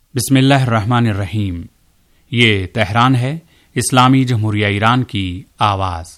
बिस्मिल्लाहिर्रहमानिर्रहीम। ये तेहरान है, इस्लामी जमहूरिया ईरान की आवाज़।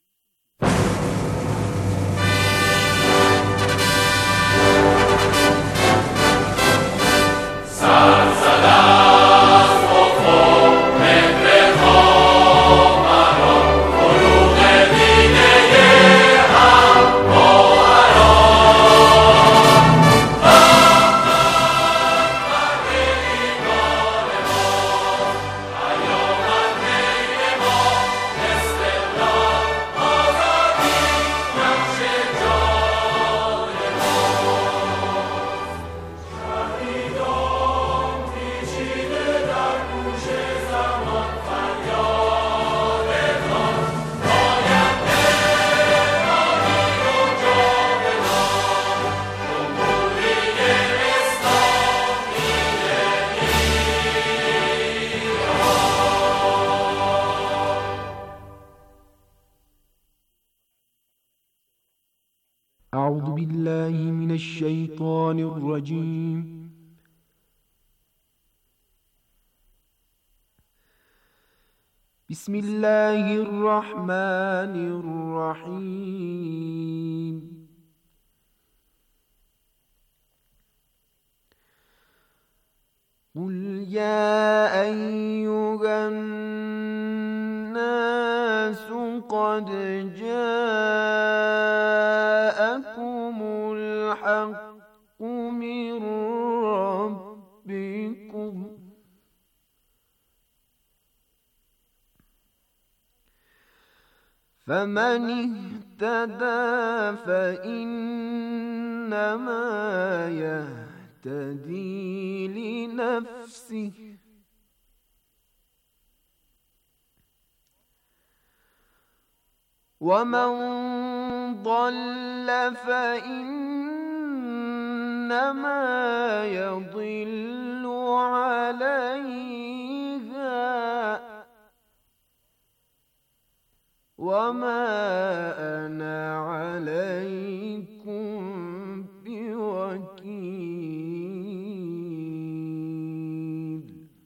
أعوذ بالله من الشيطان الرجيم. بسم الله الرحمن الرحيم. قل يا أيها الناس قد جاءكم الحق من ربكم فمن اهتدى فإنما يهتدي لنفسه ومن ضل فإنما يضل عليها وما أنا عليكم بوكيل.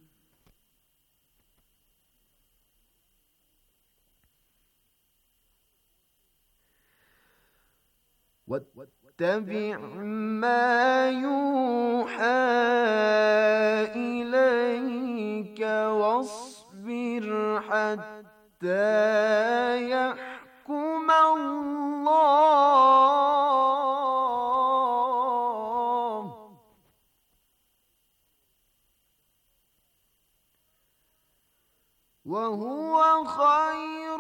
واتبع ما يوحى إليك واصبر حتى يحكم الله وهو خير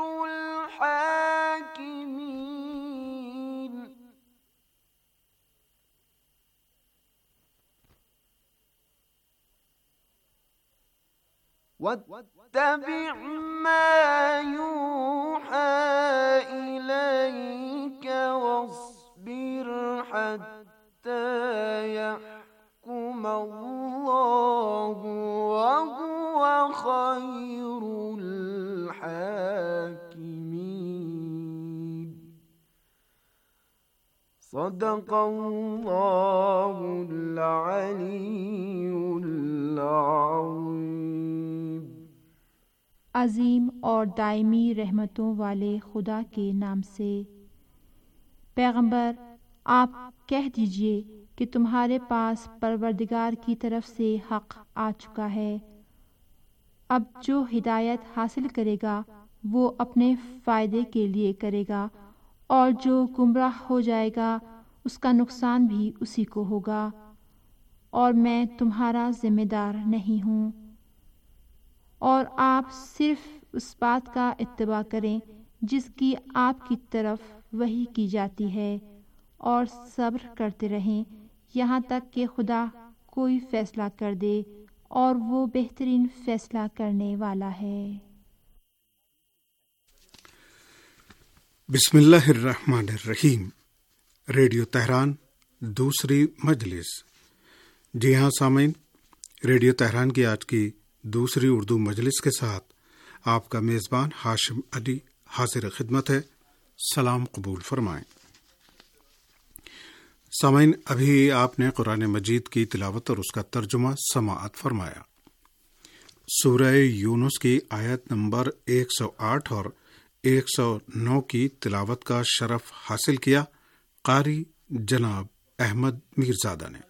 الحاكمين. واتبع ما يوحى إليك واصبر حتى يحكم الله وهو خير الحاكمين. صدق الله العلي العظيم. अजीम और दायमी रहमतों वाले खुदा के नाम से। पैगंबर, आप कह दीजिए कि तुम्हारे पास परवरदिगार की तरफ से हक़ आ चुका है। अब जो हिदायत हासिल करेगा वो अपने फ़ायदे के लिए करेगा, और जो गुमराह हो जाएगा उसका नुकसान भी उसी को होगा, और मैं तुम्हारा ज़िम्मेदार नहीं हूँ। और आप सिर्फ उस बात का इत्तिबा करें जिसकी आपकी तरफ वही की जाती है, और सब्र करते रहें यहाँ तक कि खुदा कोई फ़ैसला कर दे, और वो बेहतरीन फ़ैसला करने वाला है। बिस्मिल्लाहिर्रहमानिर्रहीम। रेडियो तेहरान दूसरी मजलिस। जी हाँ सामीन, रेडियो तेहरान की आज की दूसरी उर्दू मजलिस के साथ आपका मेज़बान हाशिम अली हाजिर खिदमत है। सलाम कबूल फरमाएं। سامعین، ابھی آپ نے قرآن مجید کی تلاوت اور اس کا ترجمہ سماعت فرمایا۔ سورہ یونس کی آیت نمبر 108 اور 109 کی تلاوت کا شرف حاصل کیا قاری جناب احمد میرزادہ نے۔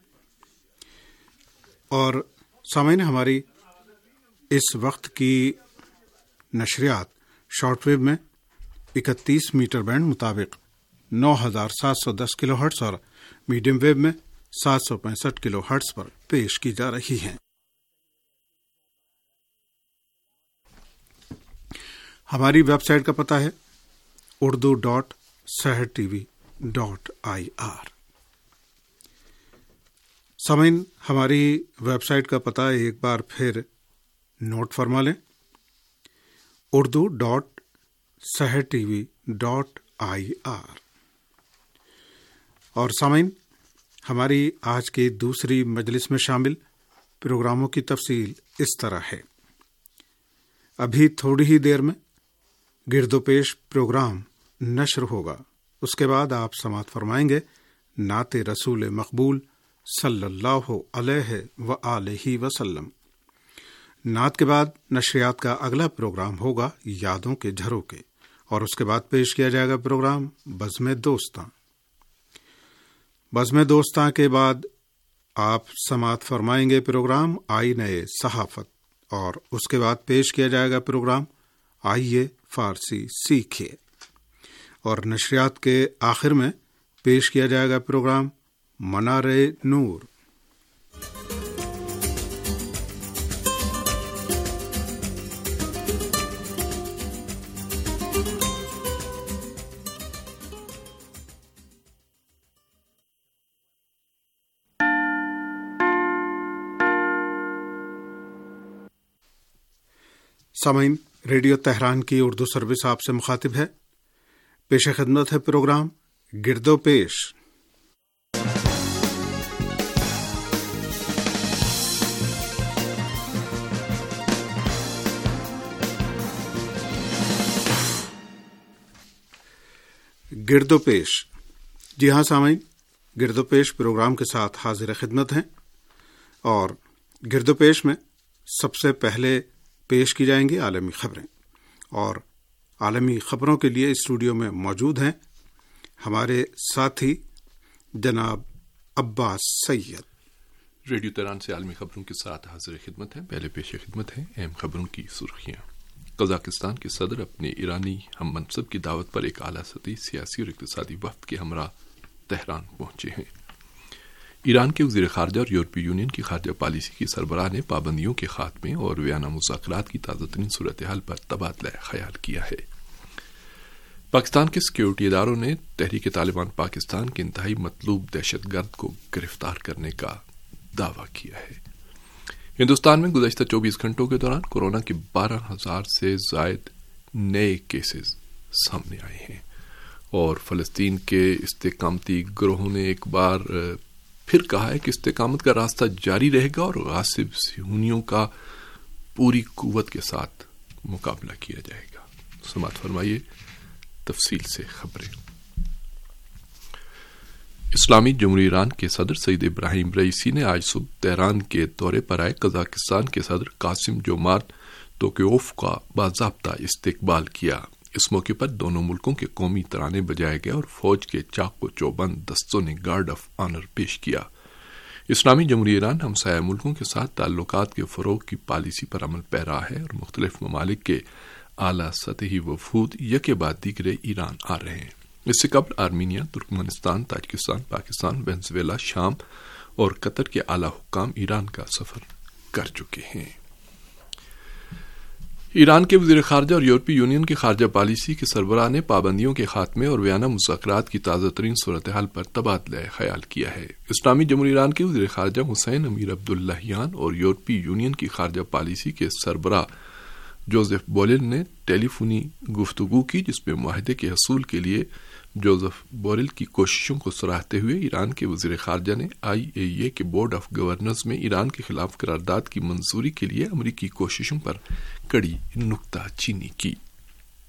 اور سامعین، ہماری اس وقت کی نشریات شارٹ ویو میں 31 میٹر بینڈ مطابق 9710 کلو ہرٹز اور میڈیم ویو میں 765 کلو ہرٹز پر پیش کی جا رہی ہیں۔ ہماری ویب سائٹ کا پتہ ہے urdu.sehertv.ir۔ سامعین، ہماری ویب سائٹ کا پتہ ایک بار پھر نوٹ فرما لیں، urdu.sehertv.ir۔ اور سامعین، ہماری آج کی دوسری مجلس میں شامل پروگراموں کی تفصیل اس طرح ہے۔ ابھی تھوڑی ہی دیر میں گرد و پیش پروگرام نشر ہوگا، اس کے بعد آپ سماعت فرمائیں گے نعت رسول مقبول صلی اللہ علیہ وآلہ وسلم۔ نعت کے بعد نشریات کا اگلا پروگرام ہوگا یادوں کے جھروکے، اور اس کے بعد پیش کیا جائے گا پروگرام بزم دوستاں۔ بزم دوستاں کے بعد آپ سماعت فرمائیں گے پروگرام آئینہ صحافت، اور اس کے بعد پیش کیا جائے گا پروگرام آئیے فارسی سیکھیے، اور نشریات کے آخر میں پیش کیا جائے گا پروگرام منار نور۔ سامعین، ریڈیو تہران کی اردو سروس آپ سے مخاطب ہے۔ پیش خدمت ہے پروگرام گرد و پیش۔ گرد و پیش، جی ہاں سامعین، گرد و پیش پروگرام کے ساتھ حاضر خدمت ہیں، اور گرد و پیش میں سب سے پہلے پیش کی جائیں گی عالمی خبریں، اور عالمی خبروں کے لیے اسٹوڈیو میں موجود ہیں ہمارے ساتھی جناب عباس سید۔ ریڈیو تہران سے عالمی خبروں کے ساتھ حاضر خدمت ہے۔ پہلے پیش خدمت ہے اہم خبروں کی سرخیاں۔ قزاقستان کے صدر اپنے ایرانی ہم منصب کی دعوت پر ایک اعلیٰ سطحی سیاسی اور اقتصادی وفد کے ہمراہ تہران پہنچے ہیں۔ ایران کے وزیر خارجہ اور یورپی یونین کی خارجہ پالیسی کی سربراہ نے پابندیوں کے خاتمے اور ویانا مذاکرات کی تازہ ترین صورتحال پر تبادلہ خیال کیا ہے۔ پاکستان کے سیکیورٹی اداروں نے تحریک طالبان پاکستان کے انتہائی مطلوب دہشت گرد کو گرفتار کرنے کا دعویٰ کیا ہے۔ ہندوستان میں گزشتہ 24 گھنٹوں کے دوران کورونا کے 12,000 سے زائد نئے کیسز سامنے آئے ہیں، اور فلسطین کے استحکامتی گروہوں نے ایک بار پھر کہا ہے کہ استحکامت کا راستہ جاری رہے گا اور غاصب صہیونیوں کا پوری قوت کے ساتھ مقابلہ کیا جائے گا۔ سماعت فرمائیے تفصیل سے خبریں۔ اسلامی جمہوریہ ایران کے صدر سعید ابراہیم رئیسی نے آج صبح تہران کے دورے پر آئے قزاقستان کے صدر قاسم جومارت توکیوف کا باضابطہ استقبال کیا۔ اس موقع پر دونوں ملکوں کے قومی ترانے بجائے گئے اور فوج کے چاق و چوبند دستوں نے گارڈ آف آنر پیش کیا۔ اسلامی جمہوریہ ایران ہمسایہ ملکوں کے ساتھ تعلقات کے فروغ کی پالیسی پر عمل پیرا ہے، اور مختلف ممالک کے اعلیٰ سطحی وفود یکے بعد دیگرے ایران آ رہے ہیں۔ اس سے قبل Armenia, Turkmenistan, Tajikistan, Pakistan, Venezuela, شام اور قطر کے اعلیٰ حکام ایران کا سفر کر چکے ہیں۔ ایران کے وزیر خارجہ اور یورپی یونین کی خارجہ پالیسی کے سربراہ نے پابندیوں کے خاتمے اور ویانا مذاکرات کی تازہ ترین صورتحال پر تبادلہ خیال کیا ہے۔ اسلامی جمہوریہ ایران کے وزیر خارجہ حسین امیر عبداللہیان اور یورپی یونین کی خارجہ پالیسی کے سربراہ جوزف بوریل نے ٹیلی فونی گفتگو کی، جس میں معاہدے کے حصول کے لیے جوزف بوریل کی کوششوں کو سراہتے ہوئے ایران کے وزیر خارجہ نے IAEA کے بورڈ آف گورنرز میں ایران کے خلاف قرارداد کی منظوری کے لیے امریکی کوششوں پر کڑی نکتہ چینی کی۔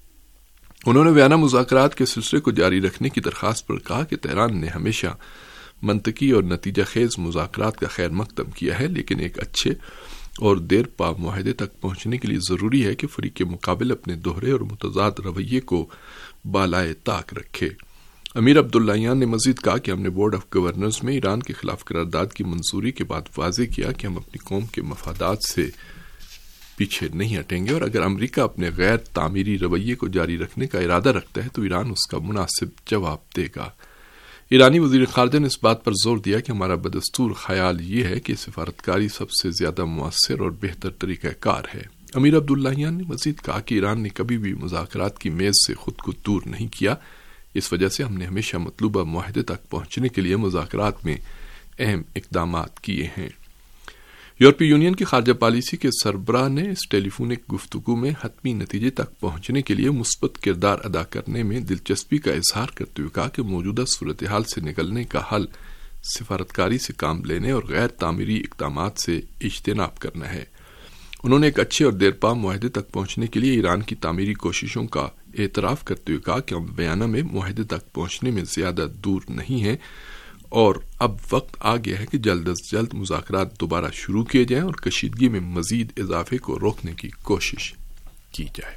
انہوں نے ویانا مذاکرات کے سلسلے کو جاری رکھنے کی درخواست پر کہا کہ تہران نے ہمیشہ منطقی اور نتیجہ خیز مذاکرات کا خیر مقدم کیا ہے، لیکن ایک اچھے اور دیر پا معاہدے تک پہنچنے کے لیے ضروری ہے کہ فریق مقابل اپنے دوہرے اور متضاد رویے کو بالائے طاق رکھے۔ امیر عبداللہیان نے مزید کہا کہ ہم نے بورڈ آف گورنرز میں ایران کے خلاف قرارداد کی منظوری کے بعد واضح کیا کہ ہم اپنی قوم کے مفادات سے پیچھے نہیں ہٹیں گے، اور اگر امریکہ اپنے غیر تعمیری رویے کو جاری رکھنے کا ارادہ رکھتا ہے تو ایران اس کا مناسب جواب دے گا۔ ایرانی وزیر خارجہ نے اس بات پر زور دیا کہ ہمارا بدستور خیال یہ ہے کہ سفارتکاری سب سے زیادہ مؤثر اور بہتر طریقہ کار ہے۔ امیر عبداللہیان نے مزید کہا کہ ایران نے کبھی بھی مذاکرات کی میز سے خود کو دور نہیں کیا، اس وجہ سے ہم نے ہمیشہ مطلوبہ معاہدے تک پہنچنے کے لیے مذاکرات میں اہم اقدامات کیے ہیں۔ یورپی یونین کی خارجہ پالیسی کے سربراہ نے اس ٹیلی فونک گفتگو میں حتمی نتیجے تک پہنچنے کے لیے مثبت کردار ادا کرنے میں دلچسپی کا اظہار کرتے ہوئے کہا کہ موجودہ صورتحال سے نکلنے کا حل سفارتکاری سے کام لینے اور غیر تعمیری اقدامات سے اجتناب کرنا ہے۔ انہوں نے ایک اچھے اور دیرپا معاہدے تک پہنچنے کے لیے ایران کی تعمیری کوششوں کا اعتراف کرتے ہوئے کہا کہ ہم بیانہ میں معاہدے تک پہنچنے میں زیادہ دور نہیں ہیں اور اب وقت آ گیا ہے کہ جلد از جلد مذاکرات دوبارہ شروع کیے جائیں اور کشیدگی میں مزید اضافے کو روکنے کی کوشش کی جائے۔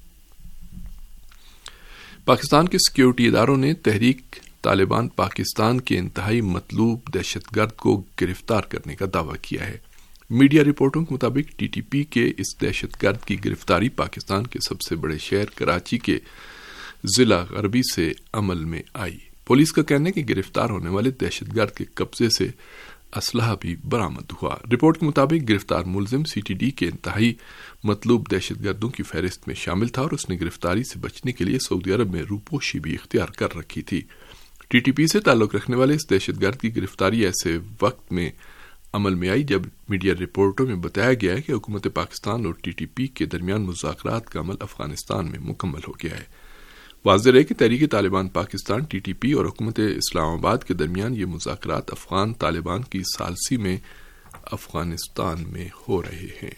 پاکستان کے سیکیورٹی اداروں نے تحریک طالبان پاکستان کے انتہائی مطلوب دہشت گرد کو گرفتار کرنے کا دعویٰ کیا ہے۔ میڈیا رپورٹوں کے مطابق ٹی ٹی پی کے اس دہشت گرد کی گرفتاری پاکستان کے سب سے بڑے شہر کراچی کے ضلع غربی سے عمل میں آئی۔ پولیس کا کہنا ہے کہ گرفتار ہونے والے دہشت گرد کے قبضے سے اسلحہ بھی برآمد ہوا۔ رپورٹ کے مطابق گرفتار ملزم سی ٹی ڈی کے انتہائی مطلوب دہشت گردوں کی فہرست میں شامل تھا اور اس نے گرفتاری سے بچنے کے لیے سعودی عرب میں روپوشی بھی اختیار کر رکھی تھی۔ ٹی ٹی پی سے تعلق رکھنے والے اس دہشت گرد کی گرفتاری ایسے وقت میں عمل میں آئی جب میڈیا رپورٹوں میں بتایا گیا ہے کہ حکومت پاکستان اور ٹی ٹی پی کے درمیان مذاکرات کا عمل افغانستان میں مکمل ہو گیا ہے۔ واضح رہے کہ Tehrik Taliban Pakistan T T P اور حکومت اسلام آباد کے درمیان یہ مذاکرات افغان طالبان کی ثالثی میں افغانستان میں ہو رہے ہیں۔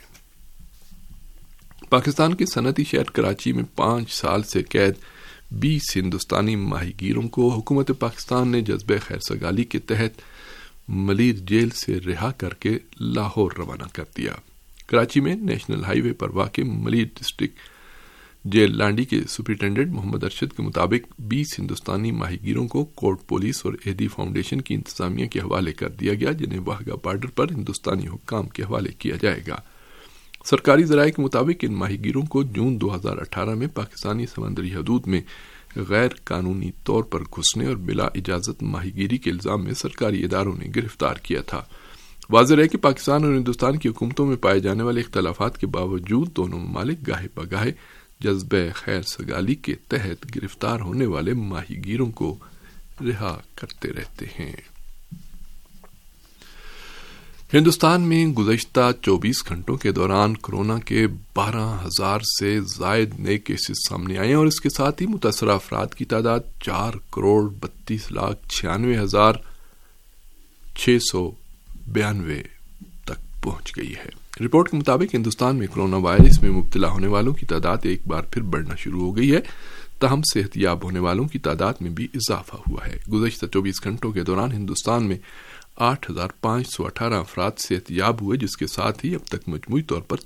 پاکستان کے صنعتی شہر کراچی میں 5 سال سے قید 20 ہندوستانی ماہی گیروں کو حکومت پاکستان نے جذبہ خیرسگالی کے تحت ملیر جیل سے رہا کر کے لاہور روانہ کر دیا۔ کراچی میں نیشنل ہائی وے پر واقع ملیر ڈسٹرکٹ جیل لانڈی کے سپرنٹینڈنٹ محمد ارشد کے مطابق 20 ہندوستانی ماہی گیروں کو کورٹ پولیس اور ایدی فاؤنڈیشن کی انتظامیہ کے حوالے کر دیا گیا، جنہیں واہگہ بارڈر پر ہندوستانی حکام کے حوالے کیا جائے گا۔ سرکاری ذرائع کے مطابق ان ماہی گیروں کو جون 2018 میں پاکستانی سمندری حدود میں غیر قانونی طور پر گھسنے اور بلا اجازت ماہی گیری کے الزام میں سرکاری اداروں نے گرفتار کیا تھا۔ واضح رہے کہ پاکستان اور ہندوستان کی حکومتوں میں پائے جانے والے اختلافات کے باوجود دونوں ممالک گاہے بگاہے جذبہ خیر سگالی کے تحت گرفتار ہونے والے ماہی گیروں کو رہا کرتے رہتے ہیں۔ ہندوستان میں گزشتہ 24 گھنٹوں کے دوران کورونا کے 12,000 سے زائد نئے کیسز سامنے آئے اور اس کے ساتھ ہی متاثرہ افراد کی تعداد 4,32,96,692 تک پہنچ گئی ہے۔ رپورٹ کے مطابق ہندوستان میں کورونا وائرس میں مبتلا ہونے والوں کی تعداد ایک بار پھر بڑھنا شروع ہو گئی ہے، تاہم صحت یاب ہونے والوں کی تعداد میں بھی اضافہ ہوا ہے۔ گزشتہ 24 گھنٹوں کے دوران ہندوستان میں 8,518 افراد صحت یاب ہوئے، جس کے ساتھ ہی اب تک مجموعی طور پر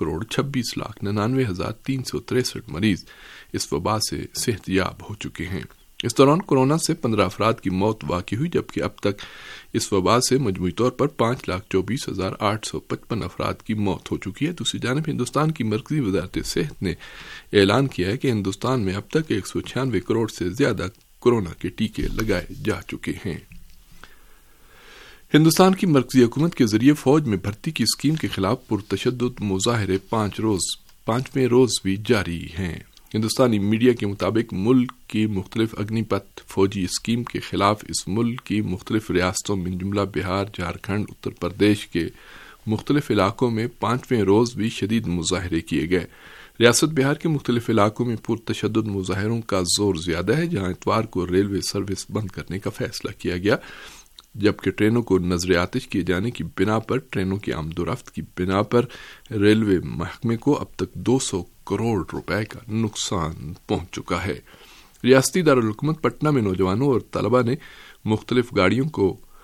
4,26,99,363 مریض اس وبا سے صحت یاب ہو چکے ہیں۔ اس دوران کورونا سے 15 افراد کی موت واقع ہوئی، جبکہ اب تک اس وبا سے مجموعی طور پر 5,24,855 افراد کی موت ہو چکی ہے۔ دوسری جانب ہندوستان کی مرکزی وزارت صحت نے اعلان کیا ہے کہ ہندوستان میں اب تک 196 کروڑ سے زیادہ کورونا کے ٹیکے لگائے جا چکے ہیں۔ ہندوستان کی مرکزی حکومت کے ذریعے فوج میں بھرتی کی اسکیم کے خلاف پرتشدد مظاہرے 5ویں روز بھی جاری ہیں۔ ہندوستانی میڈیا کے مطابق ملک کی مختلف اگنی پتھ فوجی اسکیم کے خلاف اس ملک کی مختلف ریاستوں من جملہ بہار، جھارکھنڈ، اتر پردیش کے مختلف علاقوں میں 5ویں روز بھی شدید مظاہرے کیے گئے۔ ریاست بہار کے مختلف علاقوں میں پرتشدد مظاہروں کا زور زیادہ ہے، جہاں اتوار کو ریلوے سروس بند کرنے کا فیصلہ کیا گیا، جبکہ ٹرینوں کو نظر آتش کیے جانے کی بنا پر ٹرینوں کی آمد و رفت کی بنا پر ریلوے محکمے کو اب تک 200 کروڑ روپے کا نقصان پہنچ چکا ہے۔ ریاستی دارالحکومت پٹنہ میں نوجوانوں اور طلبہ نے مختلف گاڑیوں کو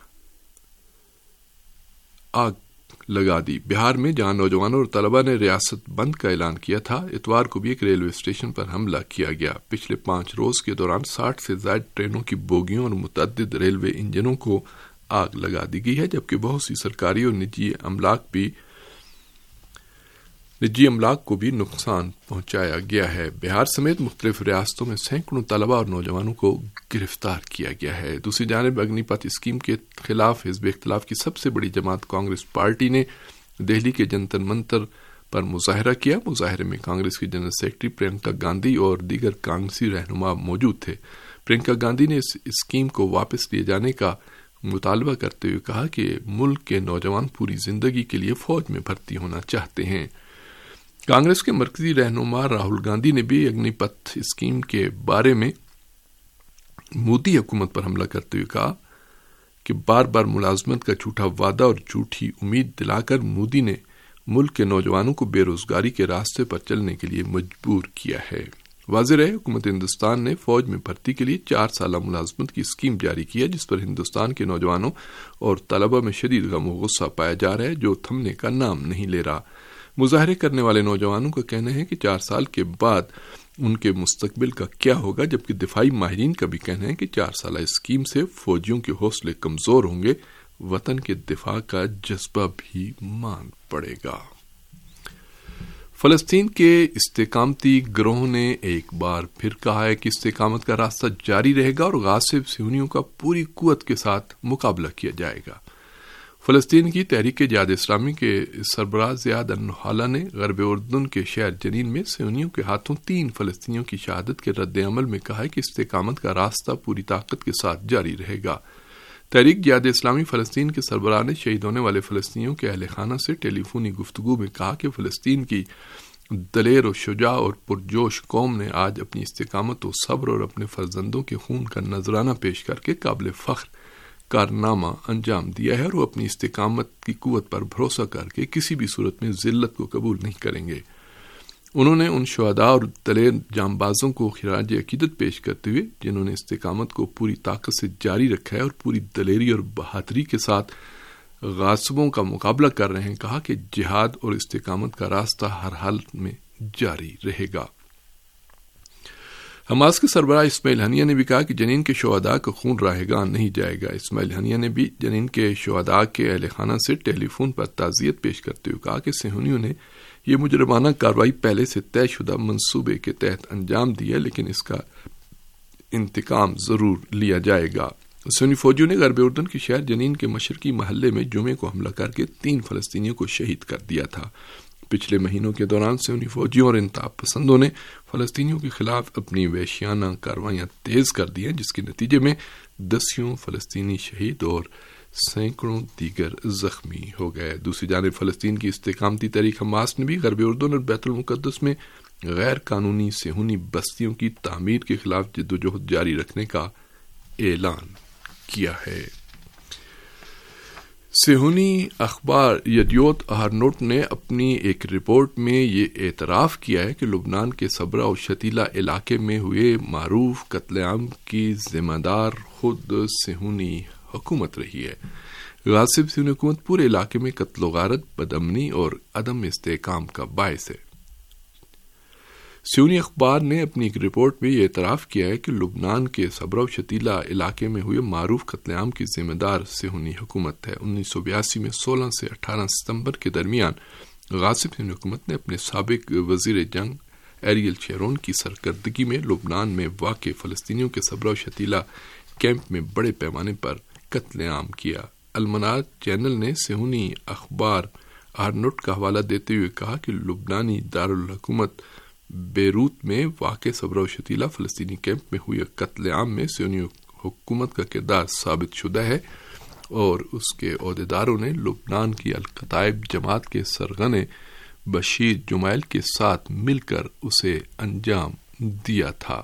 آگ لگا دی۔ بہار میں جہاں نوجوانوں اور طلبہ نے ریاست بند کا اعلان کیا تھا، اتوار کو بھی ایک ریلوے اسٹیشن پر حملہ کیا گیا۔ پچھلے 5 روز کے دوران 60 سے زائد ٹرینوں کی بوگیوں اور متعدد ریلوے انجنوں کو آگ لگا دی گئی ہے، جبکہ بہت سی سرکاری اور نجی املاک کو بھی نقصان پہنچایا گیا ہے۔ بہار سمیت مختلف ریاستوں میں سینکڑوں طلبہ اور نوجوانوں کو گرفتار کیا گیا ہے۔ دوسری جانب اگنی پتھ اسکیم کے خلاف حزب اختلاف کی سب سے بڑی جماعت کانگریس پارٹی نے دہلی کے جنتر منتر پر مظاہرہ کیا۔ مظاہرے میں کانگریس کی جنرل سیکرٹری پرینکا گاندھی اور دیگر کانگریسی رہنما موجود تھے۔ پرینکا گاندھی نے اس اسکیم کو واپس لیے جانے کا مطالبہ کرتے ہوئے کہا کہ ملک کے نوجوان پوری زندگی کے لیے فوج میں بھرتی ہونا چاہتے ہیں۔ کانگریس کے مرکزی رہنما راہل گاندھی نے بھی اگنی پتھ اسکیم کے بارے میں مودی حکومت پر حملہ کرتے ہوئے کہا کہ بار بار ملازمت کا جھوٹا وعدہ اور جھوٹی امید دلا کر مودی نے ملک کے نوجوانوں کو بے روزگاری کے راستے پر چلنے کے لیے مجبور کیا ہے۔ واضح رہے، حکومت ہندوستان نے فوج میں بھرتی کے لیے 4 سالہ ملازمت کی اسکیم جاری کی ہے، جس پر ہندوستان کے نوجوانوں اور طلبہ میں شدید غم و غصہ پایا جا رہا ہے، جو تھمنے کا نام نہیں لے رہا۔ مظاہرے کرنے والے نوجوانوں کا کہنا ہے کہ 4 سال کے بعد ان کے مستقبل کا کیا ہوگا، جبکہ دفاعی ماہرین کا بھی کہنا ہے کہ 4 سالہ اسکیم سے فوجیوں کے حوصلے کمزور ہوں گے، وطن کے دفاع کا جذبہ بھی ماند پڑے گا۔ فلسطین کے استحکامتی گروہ نے ایک بار پھر کہا ہے کہ استحکامت کا راستہ جاری رہے گا اور غاصب صہیونیوں کا پوری قوت کے ساتھ مقابلہ کیا جائے گا۔ فلسطین کی تحریک جہاد اسلامی کے سربراہ زیاد النحالہ نے غرب اردن کے شہر جنین میں صہیونیوں کے ہاتھوں 3 فلسطینیوں کی شہادت کے رد عمل میں کہا ہے کہ استحکامت کا راستہ پوری طاقت کے ساتھ جاری رہے گا۔ تحریک جہاد اسلامی فلسطین کے سربراہ نے شہید ہونے والے فلسطینیوں کے اہل خانہ سے ٹیلی فونی گفتگو میں کہا کہ فلسطین کی دلیر و شجاع اور پرجوش قوم نے آج اپنی استقامت و صبر اور اپنے فرزندوں کے خون کا نذرانہ پیش کر کے قابل فخر کارنامہ انجام دیا ہے، اور وہ اپنی استقامت کی قوت پر بھروسہ کر کے کسی بھی صورت میں ذلت کو قبول نہیں کریں گے۔ انہوں نے ان شہداء اور دلیر جانبازوں کو خراج عقیدت پیش کرتے ہوئے جنہوں نے استقامت کو پوری طاقت سے جاری رکھا ہے اور پوری دلیری اور بہادری کے ساتھ غاصبوں کا مقابلہ کر رہے ہیں، کہا کہ جہاد اور استقامت کا راستہ ہر حالت میں جاری رہے گا۔ حماس کے سربراہ اسماعیل ہنیہ نے بھی کہا کہ جنین کے شہداء کا خون راہ گاہ نہیں جائے گا۔ اسماعیل ہنیہ نے بھی جنین کے شہداء کے اہل خانہ سے ٹیلی فون پر تعزیت پیش کرتے ہوئے کہا کہ صہیونیوں نے یہ مجرمانہ کارروائی پہلے سے طے شدہ منصوبے کے تحت انجام دی ہے، لیکن اس کا انتقام ضرور لیا جائے گا۔ سنی فوجیوں نے غرب اردن کے شہر جنین کے مشرقی محلے میں جمعے کو حملہ کر کے 3 فلسطینیوں کو شہید کر دیا تھا۔ پچھلے مہینوں کے دوران سنی فوجیوں اور انتہا پسندوں نے فلسطینیوں کے خلاف اپنی وحشیانہ کارروائیاں تیز کر دی ہیں، جس کے نتیجے میں 10 فلسطینی شہید اور سینکڑوں دیگر زخمی ہو گئے۔ دوسری جانب فلسطین کی استحکامتی تحریک حماس نے بھی غرب اردن اور بیت المقدس میں غیر قانونی صہیونی بستیوں کی تعمیر کے خلاف جدوجہد جاری رکھنے کا اعلان کیا ہے۔ صہیونی اخبار یدیوت اہرنوت نے اپنی ایک رپورٹ میں یہ اعتراف کیا ہے کہ لبنان کے صبرا و شتیلا علاقے میں ہوئے معروف قتل عام کی ذمہ دار خود صہیونی حکومت رہی ہے۔ غاصب صہیونی حکومت پورے علاقے میں قتل و غارت، بدامنی اور عدم استحکام کا باعث ہے۔ صہیونی اخبار نے اپنی ایک رپورٹ میں یہ اعتراف کیا ہے کہ لبنان کے صبرا و شتیلا علاقے میں ہوئے معروف قتل عام کی ذمہ دار صہیونی حکومت ہے۔ 1982 میں 16 سے 18 ستمبر کے درمیان غاصب صہیونی حکومت نے اپنے سابق وزیر جنگ ایریل شیرون کی سرکردگی میں لبنان میں واقع فلسطینیوں کے صبرا و شتیلا کیمپ میں بڑے پیمانے پر قتل عام کیا۔ المنار چینل نے صہیونی اخبار اہرنوت کا حوالہ دیتے ہوئے کہا کہ لبنانی دارالحکومت بیروت میں واقع صبرا و شتیلا فلسطینی کیمپ میں ہوئے قتل عام میں صہیونی حکومت کا کردار ثابت شدہ ہے، اور اس کے عہدیداروں نے لبنان کی القتائب جماعت کے سرغنے بشیر جمائل کے ساتھ مل کر اسے انجام دیا تھا۔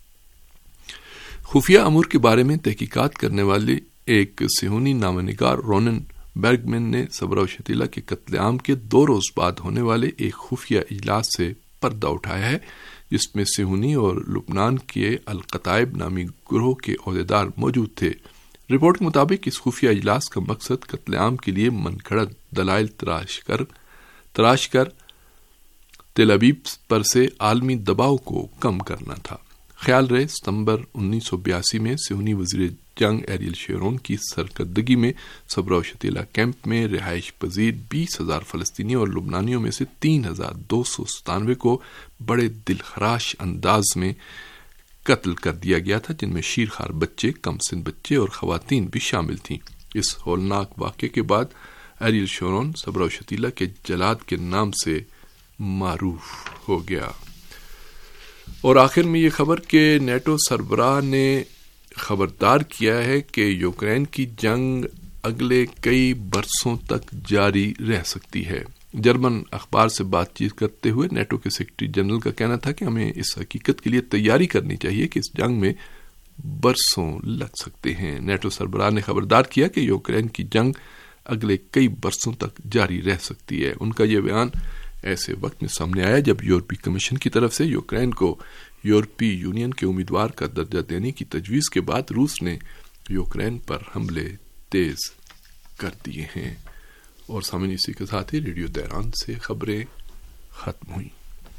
خفیہ امور کے بارے میں تحقیقات کرنے والے ایک صہیونی نامہ نگار رونن برگمن نے صبرا و شتیلا کے قتل عام کے 2 روز بعد ہونے والے ایک خفیہ اجلاس سے پردہ اٹھایا ہے، جس میں صہیونی اور لبنان کے القتائب نامی گروہ کے عہدیدار موجود تھے۔ رپورٹ کے مطابق اس خفیہ اجلاس کا مقصد قتل عام کے لیے من گھڑت دلائل تراش کر تل ابیب پر سے عالمی دباؤ کو کم کرنا تھا۔ خیال رہے ستمبر 1982 میں صہیونی وزیر جنگ ایریل شیرون کی سرکردگی میں صبرا و شتیلہ کیمپ میں رہائش پذیر 20,000 فلسطینیوں اور لبنانیوں میں سے 3,297 کو بڑے دلخراش انداز میں قتل کر دیا گیا تھا، جن میں شیرخوار بچے، کم سن بچے اور خواتین بھی شامل تھیں۔ اس ہولناک واقعے کے بعد ایریل شیرون صبرا و شتیلہ کے جلاد کے نام سے معروف ہو گیا۔ اور آخر میں یہ خبر کہ نیٹو سربراہ نے خبردار کیا ہے کہ یوکرین کی جنگ اگلے کئی برسوں تک جاری رہ سکتی ہے۔ جرمن اخبار سے بات چیت کرتے ہوئے نیٹو کے سیکرٹری جنرل کا کہنا تھا کہ ہمیں اس حقیقت کے لیے تیاری کرنی چاہیے کہ اس جنگ میں برسوں لگ سکتے ہیں۔ نیٹو سربراہ نے خبردار کیا کہ یوکرین کی جنگ اگلے کئی برسوں تک جاری رہ سکتی ہے۔ ان کا یہ بیان ایسے وقت میں سامنے آیا جب یورپی کمیشن کی طرف سے یوکرین کو یورپی یونین کے امیدوار کا درجہ دینے کی تجویز کے بعد روس نے یوکرین پر حملے تیز کر دیے ہیں۔ اور سامعین، اسی کے ساتھ ہی ریڈیو تہران سے خبریں ختم ہوئیں۔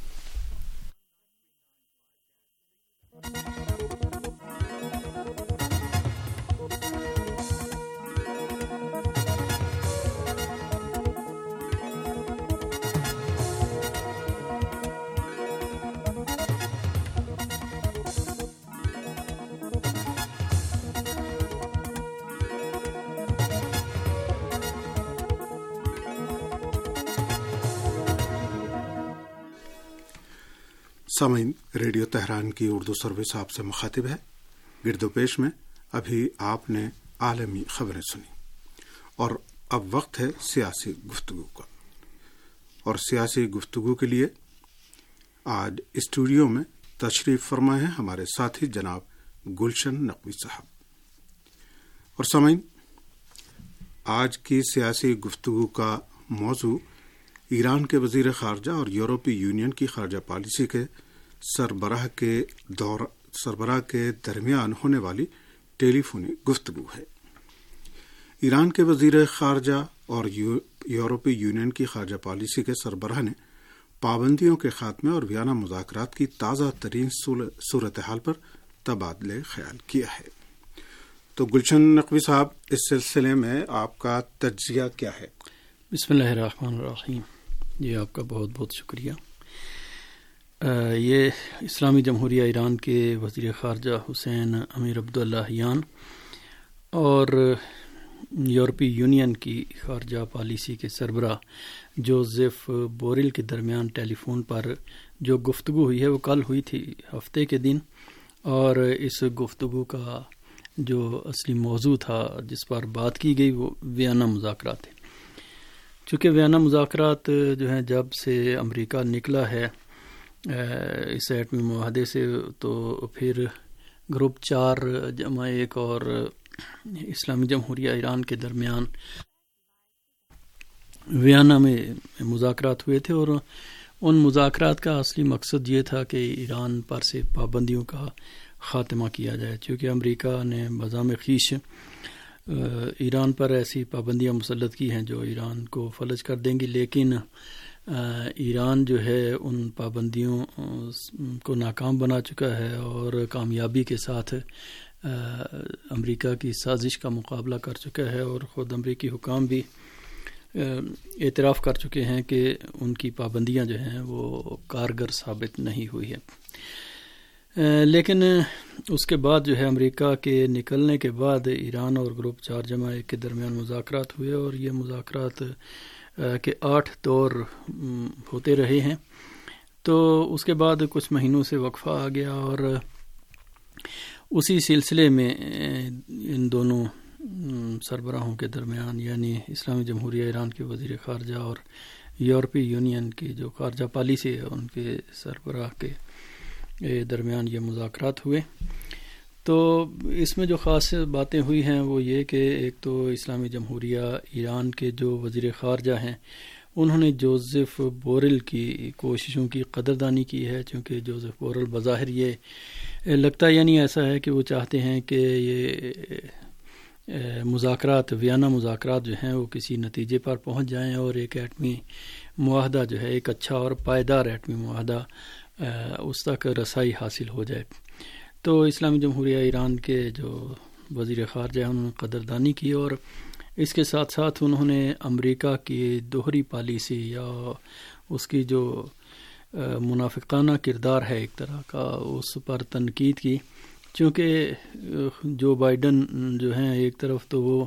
سامعین، ریڈیو تہران کی اردو سروس آپ سے مخاطب ہے۔ گرد و پیش میں ابھی آپ نے عالمی خبریں سنی اور اب وقت ہے سیاسی گفتگو کا۔ اور سیاسی گفتگو کے لیے آج اسٹوڈیو میں تشریف فرما ہے ہمارے ساتھی جناب گلشن نقوی صاحب۔ اور سامعین، آج کی سیاسی گفتگو کا موضوع ایران کے وزیر خارجہ اور یورپی یونین کی خارجہ پالیسی کے سربراہ کے درمیان ہونے والی ٹیلی فونی گفتگو ہے۔ ایران کے وزیر خارجہ اور یورپی یونین کی خارجہ پالیسی کے سربراہ نے پابندیوں کے خاتمے اور ویانا مذاکرات کی تازہ ترین صورتحال پر تبادلہ خیال کیا ہے۔ تو گلشن نقوی صاحب، اس سلسلے میں آپ کا تجزیہ کیا ہے؟ بسم اللہ الرحمن الرحیم۔ جی، آپ کا بہت بہت شکریہ۔ یہ اسلامی جمہوریہ ایران کے وزیر خارجہ حسین امیر عبداللہیان اور یورپی یونین کی خارجہ پالیسی کے سربراہ جوزف بوریل کے درمیان ٹیلی فون پر جو گفتگو ہوئی ہے وہ کل ہوئی تھی، ہفتے کے دن، اور اس گفتگو کا جو اصلی موضوع تھا جس پر بات کی گئی وہ ویانا مذاکرات تھے۔ چونکہ ویانا مذاکرات جو ہیں جب سے امریکہ نکلا ہے اس ایٹمی معاہدے سے، تو پھر گروپ 4+1 اور اسلامی جمہوریہ ایران کے درمیان ویانا میں مذاکرات ہوئے تھے، اور ان مذاکرات کا اصلی مقصد یہ تھا کہ ایران پر سے پابندیوں کا خاتمہ کیا جائے، چونکہ امریکہ نے بذام خویش ایران پر ایسی پابندیاں مسلط کی ہیں جو ایران کو فلج کر دیں گی، لیکن ایران جو ہے ان پابندیوں کو ناکام بنا چکا ہے اور کامیابی کے ساتھ امریکہ کی سازش کا مقابلہ کر چکا ہے، اور خود امریکی حکام بھی اعتراف کر چکے ہیں کہ ان کی پابندیاں جو ہیں وہ کارگر ثابت نہیں ہوئی ہے۔ لیکن اس کے بعد جو ہے امریکہ کے نکلنے کے بعد ایران اور گروپ 4+1 کے درمیان مذاکرات ہوئے، اور یہ مذاکرات کے 8 دور ہوتے رہے ہیں۔ تو اس کے بعد کچھ مہینوں سے وقفہ آ گیا، اور اسی سلسلے میں ان دونوں سربراہوں کے درمیان، یعنی اسلامی جمہوریہ ایران کے وزیر خارجہ اور یورپی یونین کی جو خارجہ پالیسی ہے ان کے سربراہ کے درمیان یہ مذاکرات ہوئے۔ تو اس میں جو خاص باتیں ہوئی ہیں وہ یہ کہ ایک تو اسلامی جمہوریہ ایران کے جو وزیر خارجہ ہیں انہوں نے جوزف بوریل کی کوششوں کی قدردانی کی ہے، چونکہ جوزف بوریل بظاہر یہ لگتا یعنی ایسا ہے کہ وہ چاہتے ہیں کہ یہ مذاکرات ویانا مذاکرات جو ہیں وہ کسی نتیجے پر پہنچ جائیں اور ایک ایٹمی معاہدہ جو ہے ایک اچھا اور پائیدار ایٹمی معاہدہ اس تک رسائی حاصل ہو جائے. تو اسلامی جمہوریہ ایران کے جو وزیر خارجہ ہیں انہوں نے قدردانی کی اور اس کے ساتھ ساتھ انہوں نے امریکہ کی دوہری پالیسی یا اس کی جو منافقانہ کردار ہے ایک طرح کا اس پر تنقید کی، چونکہ جو بائیڈن جو ہیں ایک طرف تو وہ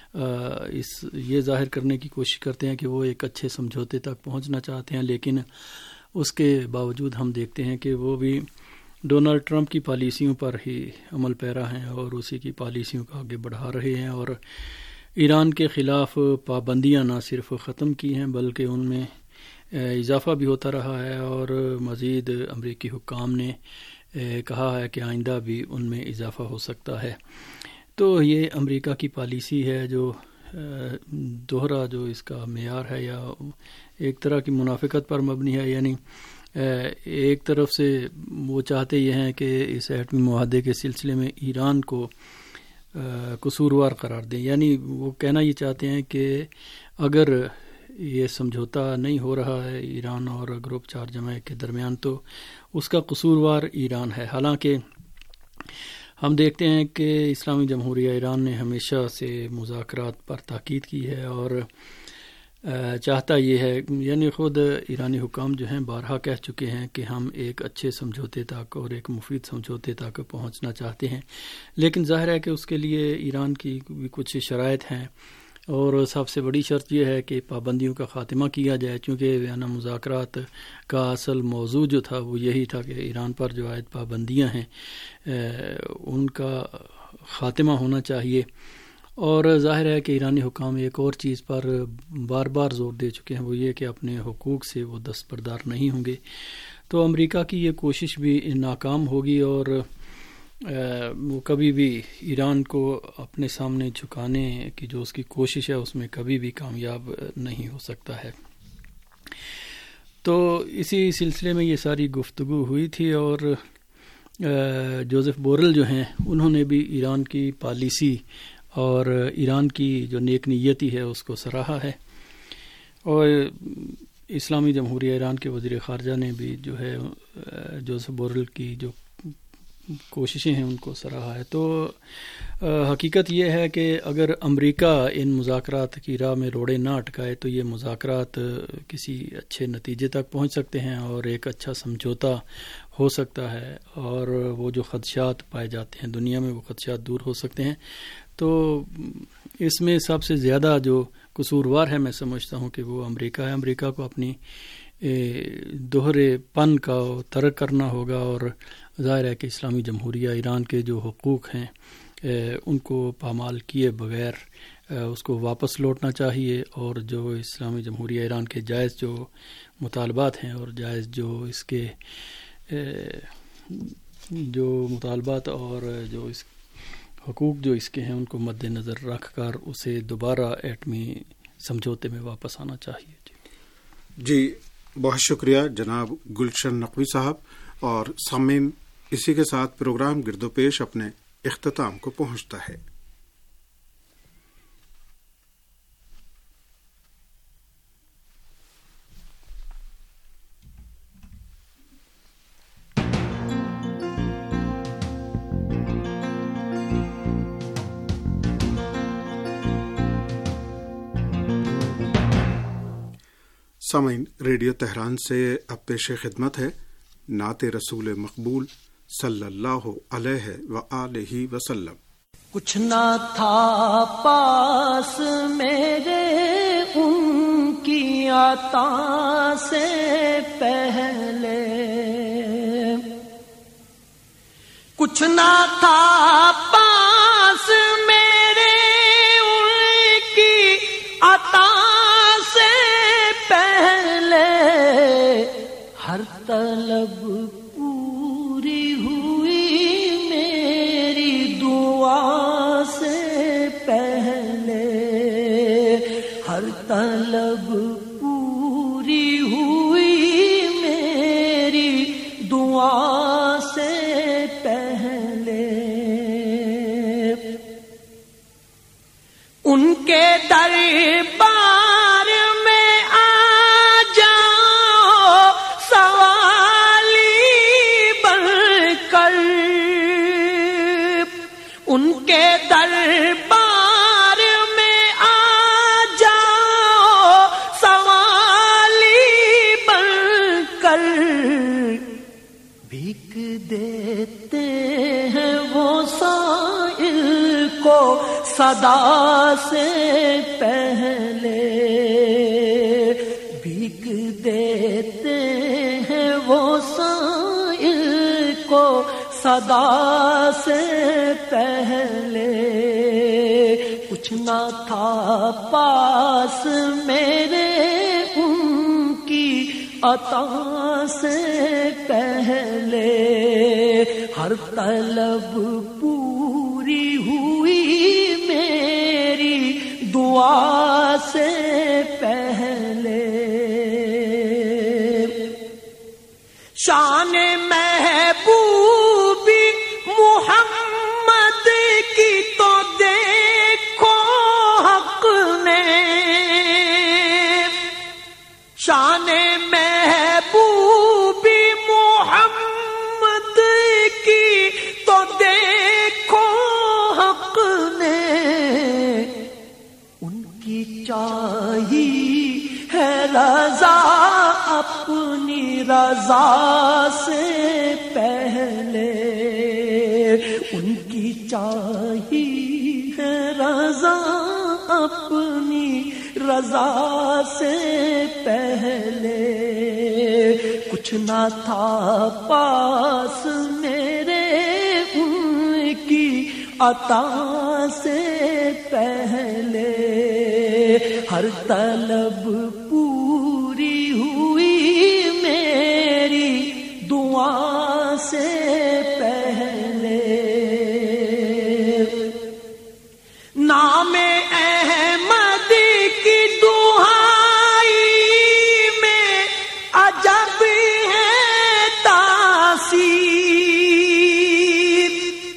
یہ ظاہر کرنے کی کوشش کرتے ہیں کہ وہ ایک اچھے سمجھوتے تک پہنچنا چاہتے ہیں، لیکن اس کے باوجود ہم دیکھتے ہیں کہ وہ بھی ڈونلڈ ٹرمپ کی پالیسیوں پر ہی عمل پیرا ہیں اور اسی کی پالیسیوں کو آگے بڑھا رہے ہیں اور ایران کے خلاف پابندیاں نہ صرف ختم کی ہیں بلکہ ان میں اضافہ بھی ہوتا رہا ہے اور مزید امریکی حکام نے کہا ہے کہ آئندہ بھی ان میں اضافہ ہو سکتا ہے. تو یہ امریکہ کی پالیسی ہے جو دوہرا جو اس کا معیار ہے یا ایک طرح کی منافقت پر مبنی ہے، یعنی ایک طرف سے وہ چاہتے یہ ہیں کہ اس ایٹمی معاہدے کے سلسلے میں ایران کو قصوروار قرار دیں، یعنی وہ کہنا یہ چاہتے ہیں کہ اگر یہ سمجھوتا نہیں ہو رہا ہے ایران اور گروپ 4 جماعت کے درمیان تو اس کا قصوروار ایران ہے. حالانکہ ہم دیکھتے ہیں کہ اسلامی جمہوریہ ایران نے ہمیشہ سے مذاکرات پر تاکید کی ہے اور چاہتا یہ ہے، یعنی خود ایرانی حکام جو ہیں بارہا کہہ چکے ہیں کہ ہم ایک اچھے سمجھوتے تک اور ایک مفید سمجھوتے تک پہنچنا چاہتے ہیں، لیکن ظاہر ہے کہ اس کے لیے ایران کی بھی کچھ شرائط ہیں اور سب سے بڑی شرط یہ ہے کہ پابندیوں کا خاتمہ کیا جائے، چونکہ ویانا مذاکرات کا اصل موضوع جو تھا وہ یہی تھا کہ ایران پر جو عائد پابندیاں ہیں ان کا خاتمہ ہونا چاہیے. اور ظاہر ہے کہ ایرانی حکام ایک اور چیز پر بار بار زور دے چکے ہیں، وہ یہ کہ اپنے حقوق سے وہ دستبردار نہیں ہوں گے. تو امریکہ کی یہ کوشش بھی ناکام ہوگی اور وہ کبھی بھی ایران کو اپنے سامنے جھکانے کی جو اس کی کوشش ہے اس میں کبھی بھی کامیاب نہیں ہو سکتا ہے. تو اسی سلسلے میں یہ ساری گفتگو ہوئی تھی اور جوزف بورل جو ہیں انہوں نے بھی ایران کی پالیسی اور ایران کی جو نیک نیتی ہے اس کو سراہا ہے اور اسلامی جمہوریہ ایران کے وزیر خارجہ نے بھی جو ہے جوزف بورل کی جو کوششیں ہیں ان کو سراہا ہے. تو حقیقت یہ ہے کہ اگر امریکہ ان مذاکرات کی راہ میں روڑے نہ اٹکائے تو یہ مذاکرات کسی اچھے نتیجے تک پہنچ سکتے ہیں اور ایک اچھا سمجھوتا ہو سکتا ہے اور وہ جو خدشات پائے جاتے ہیں دنیا میں وہ خدشات دور ہو سکتے ہیں. تو اس میں سب سے زیادہ جو قصوروار ہے میں سمجھتا ہوں کہ وہ امریکہ ہے. امریکہ کو اپنی دوہرے پن کا ترک کرنا ہوگا اور ظاہر ہے کہ اسلامی جمہوریہ ایران کے جو حقوق ہیں ان کو پامال کیے بغیر اس کو واپس لوٹنا چاہیے اور جو اسلامی جمہوریہ ایران کے جائز جو مطالبات ہیں اور جائز جو اس کے جو مطالبات اور جو اس حقوق جو اس کے ہیں ان کو مد نظر رکھ کر اسے دوبارہ ایٹمی سمجھوتے میں واپس آنا چاہیے. جی بہت شکریہ جناب گلشن نقوی صاحب. اور سامعین اسی کے ساتھ پروگرام گرد و پیش اپنے اختتام کو پہنچتا ہے. سامعین ریڈیو تہران سے اب پیش خدمت ہے نعت رسول مقبول صلی اللہ علیہ وآلہ وسلم. کچھ نہ تھا پاس میرے ان کی عطا سے پہلے، کچھ نہ تھا پاس میرے ان کی عطا سے پہلے، ہر طلب پوری ہوئی میری دعا سے پہلے، ہر طلب پوری ہوئی میری دعا سے پہلے. کے دربار میں آ جاؤ سوالی بن کر، ان کے دربار میں آ جاؤ سوالی بن کر، بھیک دیتے ہیں وہ سائل کو صدا سے پہلے، بھیک دیتے ہیں وہ سائل کو صدا سے پہلے، کچھ نہ تھا پاس میرے ان کی عطا سے پہلے، ہر طلب پوری ہوئی میری دعا سے پہلے، شان محبوبی محمد کی تو دیکھو حق نے، شان محبوبی محمد کی تو دیکھو حق نے، ان کی چاہی ہے رضا اپنی رضا سے پہلے، ان کی چاہی ہے رضا اپنی رضا سے پہلے، کچھ نہ تھا پاس میرے ان کی عطا سے پہلے، ہر طلب پوری ہوئی میری دعا سے پہلے، نام احمد کی دہائی میں عجب ہے تاثیر،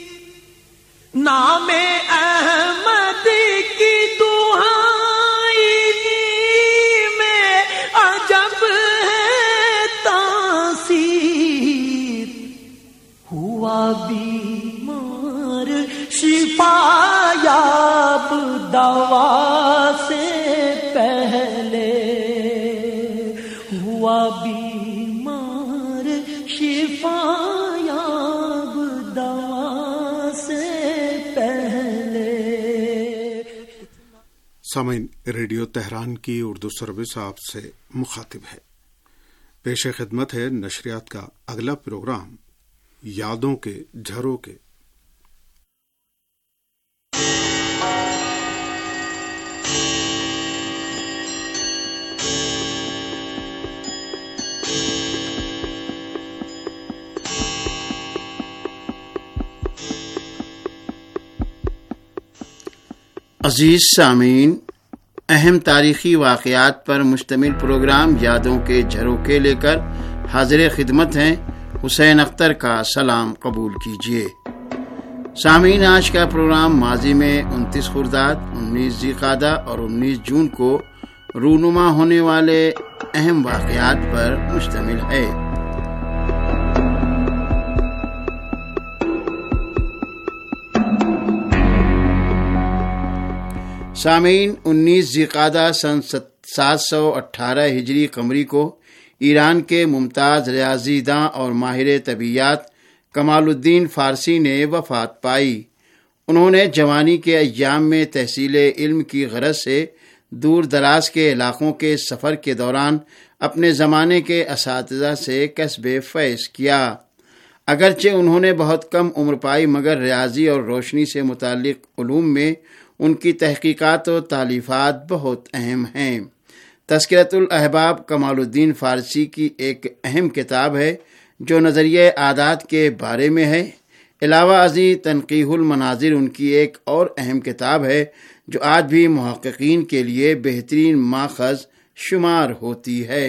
نام احمد کی دہائی میں عجب ہے تاثیر، ہوا بیمار شفا یاب دوا سے پہلے، ہوا بیمار شفا یاب دوا سے پہلے۔ سامعین، ریڈیو تہران کی اردو سروس آپ سے مخاطب ہے۔ پیش خدمت ہے نشریات کا اگلا پروگرام یادوں کے جھروکے۔ عزیز سامعین، اہم تاریخی واقعات پر مشتمل پروگرام یادوں کے جھروکے لے کر حاضر خدمت ہیں۔ حسین اختر کا سلام قبول کیجیے۔ سامعین، آج کا پروگرام ماضی میں 29 خرداد، 19 ذی القعدہ اور 19 جون کو رونما ہونے والے اہم واقعات پر مشتمل ہے۔ سامعین، 19 ذی القعدہ سن 718 ہجری قمری کو ایران کے ممتاز ریاضی داں اور ماہر طبیعیات کمال الدین فارسی نے وفات پائی۔ انہوں نے جوانی کے ایام میں تحصیل علم کی غرض سے دور دراز کے علاقوں کے سفر کے دوران اپنے زمانے کے اساتذہ سے کسب فیض کیا۔ اگرچہ انہوں نے بہت کم عمر پائی، مگر ریاضی اور روشنی سے متعلق علوم میں ان کی تحقیقات و تالیفات بہت اہم ہیں۔ تذکرۃ الاحباب کمال الدین فارسی کی ایک اہم کتاب ہے جو نظریہ عادات کے بارے میں ہے۔ علاوہ ازیں تنقیح المناظر ان کی ایک اور اہم کتاب ہے جو آج بھی محققین کے لیے بہترین ماخذ شمار ہوتی ہے۔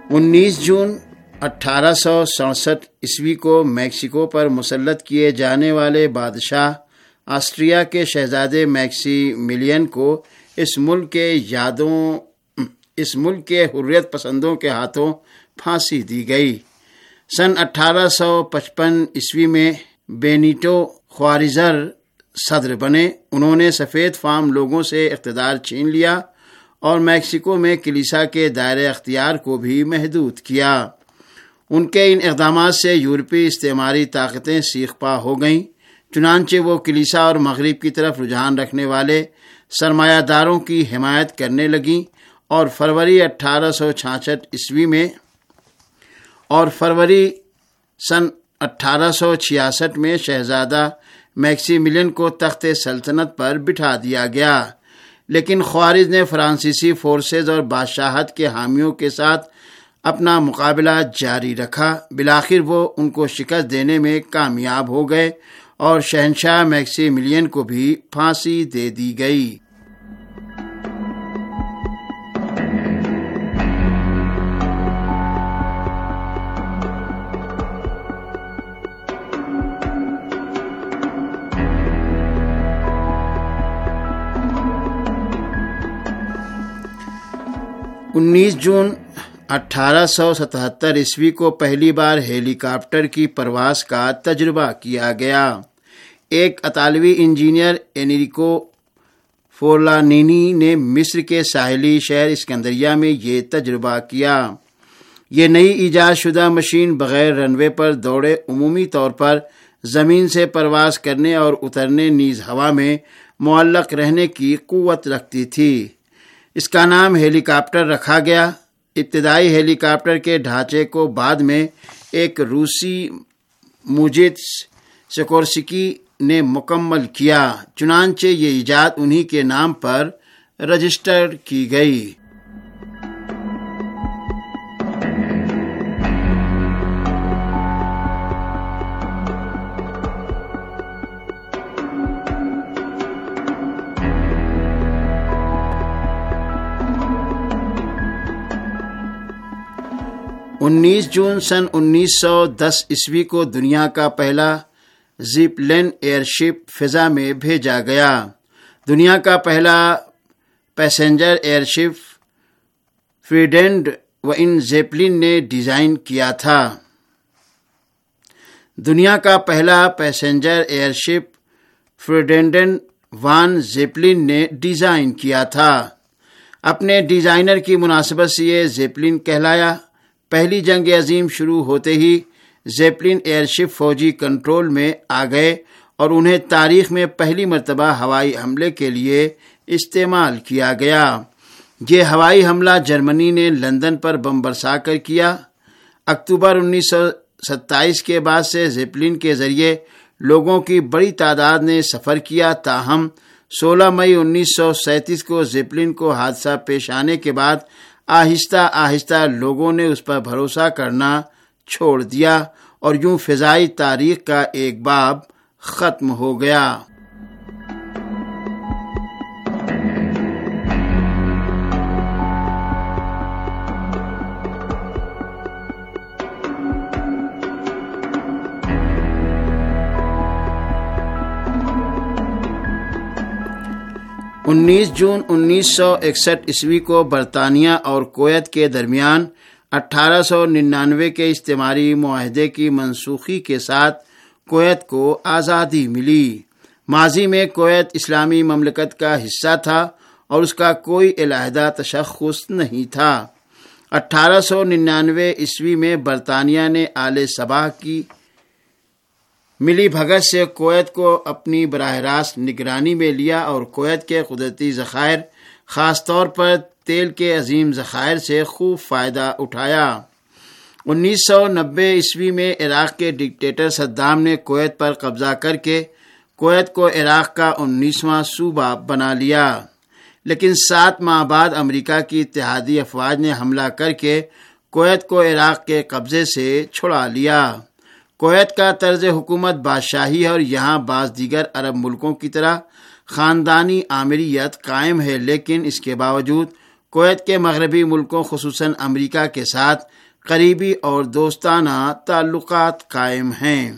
19 جون 1867 عیسوی کو میکسیکو پر مسلط کیے جانے والے بادشاہ آسٹریا کے شہزادے میکسی ملین کو اس ملک کے حریت پسندوں کے ہاتھوں پھانسی دی گئی۔ سن 1855 عیسوی میں بینیٹو خوارزر صدر بنے۔ انہوں نے سفید فام لوگوں سے اقتدار چھین لیا اور میکسیکو میں کلیسا کے دائرۂ اختیار کو بھی محدود کیا۔ ان کے ان اقدامات سے یورپی استعماری طاقتیں سیخ پا ہو گئیں، چنانچہ وہ کلیسا اور مغرب کی طرف رجحان رکھنے والے سرمایہ داروں کی حمایت کرنے لگیں اور فروری 1866 عیسوی میں اور فروری سن 1866 میں شہزادہ میکسی ملین کو تخت سلطنت پر بٹھا دیا گیا، لیکن خوارز نے فرانسیسی فورسز اور بادشاہت کے حامیوں کے ساتھ اپنا مقابلہ جاری رکھا۔ بالآخر وہ ان کو شکست دینے میں کامیاب ہو گئے اور شہنشاہ میکسی ملین کو بھی پھانسی دے دی گئی۔ جون 1877 عیسوی کو پہلی بار ہیلی کاپٹر کی پرواز کا تجربہ کیا گیا۔ ایک اطالوی انجینئر انریکو فورلانینی نے مصر کے ساحلی شہر اسکندریہ میں یہ تجربہ کیا۔ یہ نئی ایجاد شدہ مشین بغیر رن وے پر دوڑے عمومی طور پر زمین سے پرواز کرنے اور اترنے نیز ہوا میں معلق رہنے کی قوت رکھتی تھی۔ اس کا نام ہیلی کاپٹر رکھا گیا۔ ابتدائی ہیلی کاپٹر کے ڈھانچے کو بعد میں ایک روسی موجد سکورسکی نے مکمل کیا، چنانچہ یہ ایجاد انہی کے نام پر رجسٹر کی گئی۔ جون سن 1910 عیسوی کو دنیا کا پہلا زیپلن ایئر شپ فضا میں بھیجا گیا۔ دنیا کا پہلا passenger airship Ferdinand von Zeppelin نے ڈیزائن کیا تھا۔ دنیا کا پہلا passenger airship Ferdinand von Zeppelin نے ڈیزائن کیا تھا۔ اپنے ڈیزائنر کی مناسبت سے یہ زیپلن کہلایا۔ پہلی جنگ عظیم شروع ہوتے ہی زیپلن ایئر شپ فوجی کنٹرول میں آ گئے اور انہیں تاریخ میں پہلی مرتبہ ہوائی حملے کے لیے استعمال کیا گیا۔ یہ ہوائی حملہ جرمنی نے لندن پر بم برسا کر کیا۔ اکتوبر 1927 کے بعد سے زیپلن کے ذریعے لوگوں کی بڑی تعداد نے سفر کیا، تاہم 16 مئی 1937 کو زیپلن کو حادثہ پیش آنے کے بعد آہستہ آہستہ لوگوں نے اس پر بھروسہ کرنا چھوڑ دیا اور یوں فضائی تاریخ کا ایک باب ختم ہو گیا۔ 19 جون 1961 عیسوی کو برطانیہ اور کویت کے درمیان 1899 کے استعماری معاہدے کی منسوخی کے ساتھ کویت کو آزادی ملی۔ ماضی میں کویت اسلامی مملکت کا حصہ تھا اور اس کا کوئی علیحدہ تشخص نہیں تھا۔ 1899 عیسوی میں برطانیہ نے آل صباح کی ملی بھگت سے کویت کو اپنی براہ راست نگرانی میں لیا اور کویت کے قدرتی ذخائر، خاص طور پر تیل کے عظیم ذخائر سے خوب فائدہ اٹھایا۔ 1990 عیسوی میں عراق کے ڈکٹیٹر صدام نے کویت پر قبضہ کر کے کویت کو عراق کا 19واں صوبہ بنا لیا، لیکن 7 ماہ بعد امریکا کی اتحادی افواج نے حملہ کر کے کویت کو عراق کے قبضے سے چھڑا لیا۔ کویت کا طرز حکومت بادشاہی ہے اور یہاں بعض دیگر عرب ملکوں کی طرح خاندانی آمریت قائم ہے، لیکن اس کے باوجود کویت کے مغربی ملکوں خصوصاً امریکہ کے ساتھ قریبی اور دوستانہ تعلقات قائم ہیں۔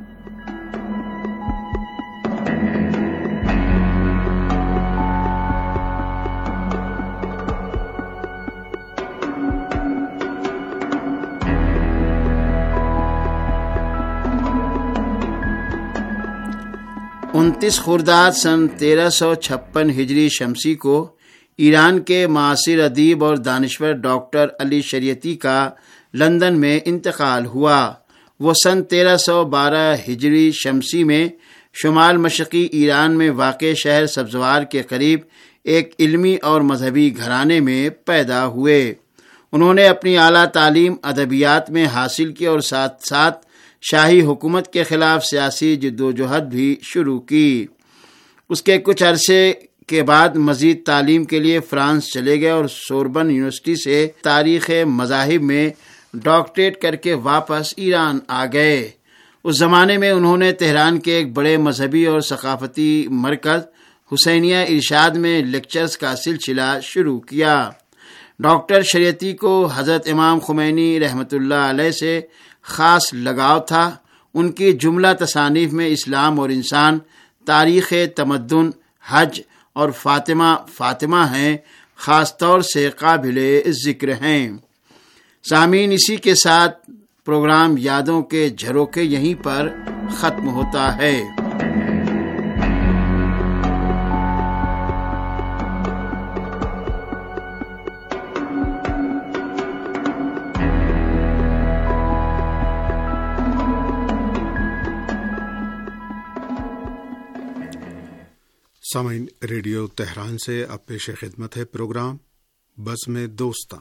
29 خرداد سن 1356 ہجری شمسی کو ایران کے معاصر ادیب اور دانشور ڈاکٹر علی شریعتی کا لندن میں انتقال ہوا۔ وہ سن 1312 ہجری شمسی میں شمال مشرقی ایران میں واقع شہر سبزوار کے قریب ایک علمی اور مذہبی گھرانے میں پیدا ہوئے۔ انہوں نے اپنی اعلیٰ تعلیم ادبیات میں حاصل کی اور ساتھ ساتھ شاہی حکومت کے خلاف سیاسی جدوجہد بھی شروع کی۔ اس کے کچھ عرصے کے بعد مزید تعلیم کے لیے فرانس چلے گئے اور سوربن یونیورسٹی سے تاریخ مذاہب میں ڈاکٹریٹ کر کے واپس ایران آ گئے۔ اس زمانے میں انہوں نے تہران کے ایک بڑے مذہبی اور ثقافتی مرکز حسینیہ ارشاد میں لیکچرز کا سلسلہ شروع کیا۔ ڈاکٹر شریعتی کو حضرت امام خمینی رحمۃ اللہ علیہ سے خاص لگاؤ تھا۔ ان کی جملہ تصانیف میں اسلام اور انسان، تاریخ تمدن، حج اور فاطمہ ہیں، خاص طور سے قابل ذکر ہیں۔ سامعین، اسی کے ساتھ پروگرام یادوں کے جھروکے یہیں پر ختم ہوتا ہے۔ سامعین، ریڈیو تہران سے اب پیش خدمت ہے پروگرام بزم دوستاں۔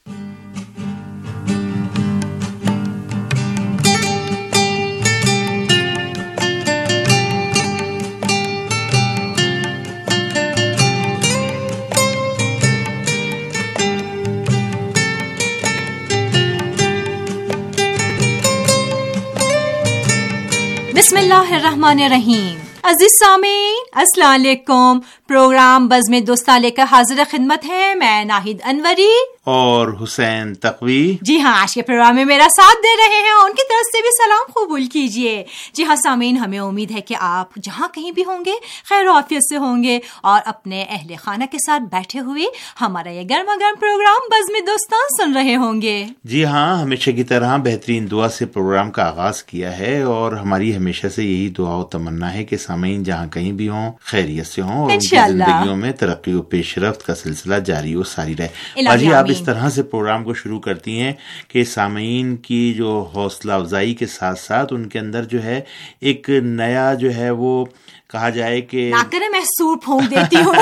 بسم اللہ الرحمن الرحیم۔ عزیز سامعین، السلام علیکم۔ پروگرام بزم دوستاں لے کر حاضر خدمت ہے میں ناہید انوری اور حسین تقوی۔ جی ہاں، آج کے پروگرام میں میرا ساتھ دے رہے ہیں، ان کی طرف سے بھی سلام قبول کیجیے۔ جی ہاں سامعین، ہمیں امید ہے کہ آپ جہاں کہیں بھی ہوں گے خیر و عافیت سے ہوں گے اور اپنے اہل خانہ کے ساتھ بیٹھے ہوئے ہمارا یہ گرما گرم پروگرام بزم دوستاں سن رہے ہوں گے۔ جی ہاں، ہمیشہ کی طرح بہترین دعا سے پروگرام کا آغاز کیا ہے اور ہماری ہمیشہ سے یہی دعا و تمنا ہے کہ سامعین جہاں کہیں بھی ہوں خیریت سے ہوں اور ان کی زندگیوں میں ترقی و پیش رفت کا سلسلہ جاری و ساری رہے۔ باجی، آپ اس طرح سے پروگرام کو شروع کرتی ہیں کہ سامعین کی جو حوصلہ افزائی کے ساتھ ساتھ ان کے اندر جو ہے ایک نیا جو ہے وہ کہا جائے کہ نہ کرے میں سور پھونک دیتی ہوں۔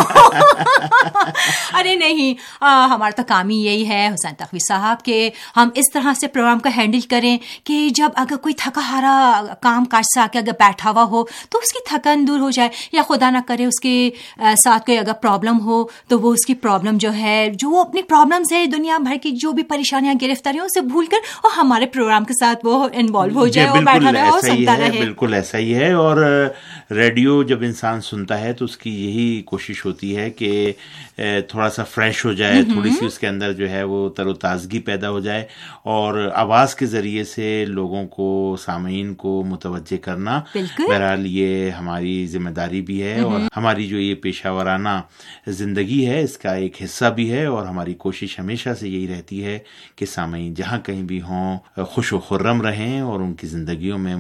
ارے نہیں، ہمارا تو کام ہی یہی ہے حسین تقوی صاحب کہ ہم اس طرح سے پروگرام کا ہینڈل کریں کہ جب اگر کوئی تھکا ہارا کام کاج سے آ کے اگر بیٹھا ہوا ہو تو اس کی تھکن دور ہو جائے، یا خدا نہ کرے اس کے ساتھ کوئی اگر پرابلم ہو تو وہ اس کی پرابلم جو ہے، جو وہ اپنی پرابلمز ہے دنیا بھر کی جو بھی پریشانیاں گرفتاریاں اسے بھول کر اور ہمارے پروگرام کے ساتھ وہ انوالو ہو جائے اور بیٹھا رہے اور سنتا رہے۔ بالکل ایسا ہی ہے، اور ریڈیو جب انسان سنتا ہے تو اس کی یہی کوشش ہوتی ہے کہ تھوڑا سا فریش ہو جائے، تھوڑی سی اس کے اندر جو ہے وہ تر و تازگی پیدا ہو جائے، اور آواز کے ذریعے سے لوگوں کو، سامعین کو متوجہ کرنا بہرحال یہ ہماری ذمہ داری بھی ہے اور ہماری جو یہ پیشہ ورانہ زندگی ہے اس کا ایک حصہ بھی ہے، اور ہماری کوشش ہمیشہ سے یہی رہتی ہے کہ سامعین جہاں کہیں بھی ہوں خوش و خرم رہیں اور ان کی زندگیوں میں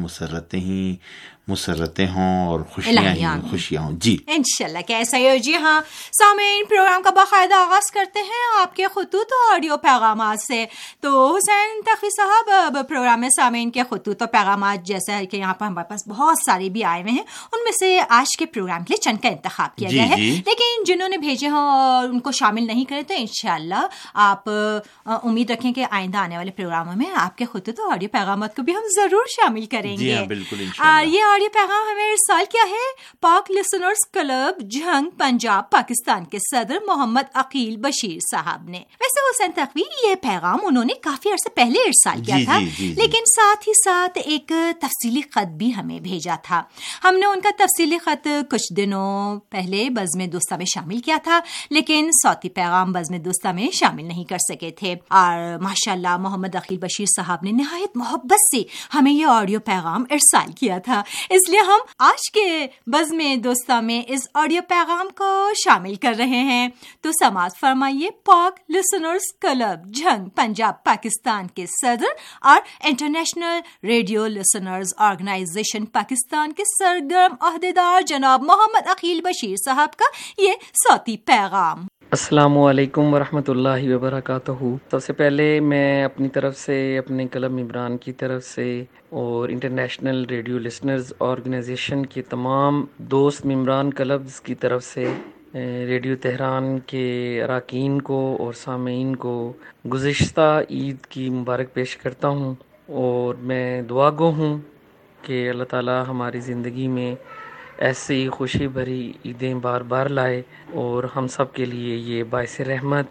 مسرتیں ہوں اور خوشیاں ہوں۔ جی انشاءاللہ کہ ایسا ہی ہو۔ جی ہاں سامعین، پروگرام کا باقاعدہ آغاز کرتے ہیں آپ کے خطوط و آڈیو پیغامات سے۔ تو حسین تقوی صاحب، پروگرام میں سامعین کے خطوط و پیغامات جیسا کہ یہاں پر ہمارے پاس بہت سارے بھی آئے ہوئے ہیں، ان میں سے آج کے پروگرام کے لیے چند کا انتخاب کیا گیا ہے، لیکن جنہوں نے بھیجے ہیں اور ان کو شامل نہیں کرے تو انشاءاللہ آپ امید رکھیں کہ آئندہ آنے والے پروگراموں میں آپ کے خطوط و آڈیو پیغامات کو بھی ہم ضرور شامل کریں گے۔ بالکل انشاءاللہ۔ یہ آڈیو پیغام ہمیں ارسال کیا ہے پاک لسنرز کلب جھنگ پنجاب پاکستان کے صدر محمد عقیل بشیر صاحب نے. ویسے حسین تقوی یہ پیغام انہوں نے کافی عرصے پہلے ارسال کیا تھا, لیکن ساتھ ہی ساتھ ایک تفصیلی خط بھی ہمیں بھیجا تھا. ہم نے ان کا تفصیلی خط کچھ دنوں پہلے بزم دوستہ میں شامل کیا تھا, لیکن صوتی پیغام بزم دوستہ میں شامل نہیں کر سکے تھے. اور ماشاءاللہ محمد عقیل بشیر صاحب نے نہایت محبت سے ہمیں یہ آڈیو پیغام ارسال کیا تھا, اس لیے ہم آج کے بزم دوستہ میں اس آڈیو پیغام کو شامل کر رہے ہیں. تو سماعت فرمائیے پاک لسنرز کلب جھنگ پنجاب پاکستان کے صدر اور international radio listeners organisation Pakistan کے سرگرم عہدیدار جناب محمد عقیل بشیر صاحب کا یہ صوتی پیغام. السلام علیکم ورحمۃ اللہ وبرکاتہ. سب سے پہلے میں اپنی طرف سے, اپنے کلب ممبران کی طرف سے اور انٹرنیشنل ریڈیو لسنرز آرگنائزیشن کے تمام دوست ممبران کلبز کی طرف سے ریڈیو تہران کے اراکین کو اور سامعین کو گزشتہ عید کی مبارک پیش کرتا ہوں, اور میں دعا گو ہوں کہ اللہ تعالی ہماری زندگی میں ایسی خوشی بھری عیدیں بار بار لائے اور ہم سب کے لیے یہ باعث رحمت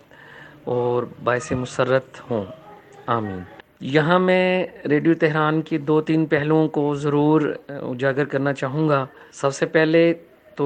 اور باعث مسرت ہوں, آمین. یہاں میں ریڈیو تہران کے 2-3 پہلوؤں کو ضرور اجاگر کرنا چاہوں گا. سب سے پہلے تو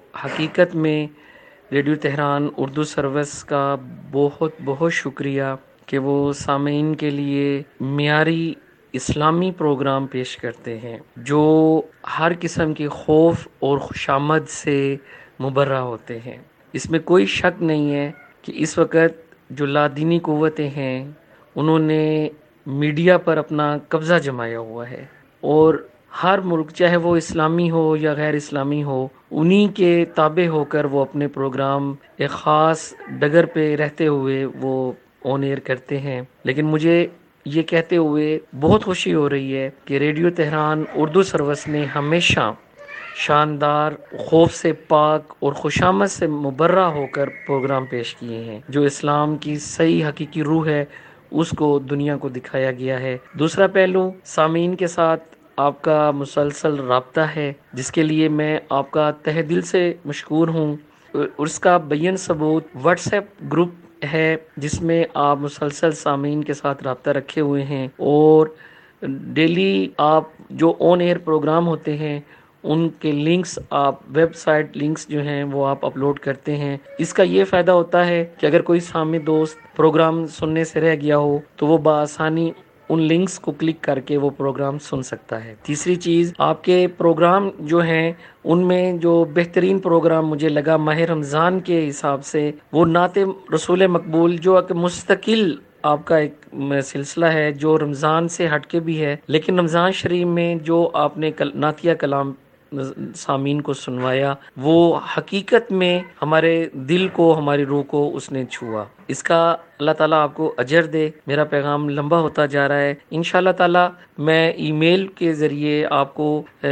حقیقت میں ریڈیو تہران اردو سروس کا بہت بہت شکریہ کہ وہ سامعین کے لیے معیاری اسلامی پروگرام پیش کرتے ہیں جو ہر قسم کے خوف اور خوشامد سے مبرہ ہوتے ہیں. اس میں کوئی شک نہیں ہے کہ اس وقت جو لادینی قوتیں ہیں انہوں نے میڈیا پر اپنا قبضہ جمایا ہوا ہے, اور ہر ملک چاہے وہ اسلامی ہو یا غیر اسلامی ہو انہی کے تابع ہو کر وہ اپنے پروگرام ایک خاص ڈگر پہ رہتے ہوئے وہ آن ایئر کرتے ہیں. لیکن مجھے یہ کہتے ہوئے بہت خوشی ہو رہی ہے کہ ریڈیو تہران اردو سروس نے ہمیشہ شاندار, خوف سے پاک اور خوشامد سے مبرہ ہو کر پروگرام پیش کیے ہیں. جو اسلام کی صحیح حقیقی روح ہے اس کو دنیا کو دکھایا گیا ہے. دوسرا پہلو, سامعین کے ساتھ آپ کا مسلسل رابطہ ہے جس کے لیے میں آپ کا تہ دل سے مشکور ہوں. اس کا بین ثبوت واٹس ایپ گروپ ہے جس میں آپ مسلسل سامعین کے ساتھ رابطہ رکھے ہوئے ہیں, اور ڈیلی آپ جو آن ایئر پروگرام ہوتے ہیں ان کے لنکس, آپ ویب سائٹ لنکس جو ہیں وہ آپ اپلوڈ کرتے ہیں. اس کا یہ فائدہ ہوتا ہے کہ اگر کوئی سامع دوست پروگرام سننے سے رہ گیا ہو تو وہ بآسانی ان لنکس کو کلک کر کے وہ پروگرام سن سکتا ہے. تیسری چیز, آپ کے پروگرام جو ہیں ان میں جو بہترین پروگرام مجھے لگا ماہ رمضان کے حساب سے وہ نعت رسول مقبول, جو کہ مستقل آپ کا ایک سلسلہ ہے جو رمضان سے ہٹ کے بھی ہے, لیکن رمضان شریف میں جو آپ نے نعتیہ کلام سامعین کو سنوایا وہ حقیقت میں ہمارے دل کو, ہماری روح کو اس نے چھوا. اس کا اللہ تعالیٰ آپ کو اجر دے. میرا پیغام لمبا ہوتا جا رہا ہے. انشاءاللہ تعالیٰ میں ای میل کے ذریعے آپ کو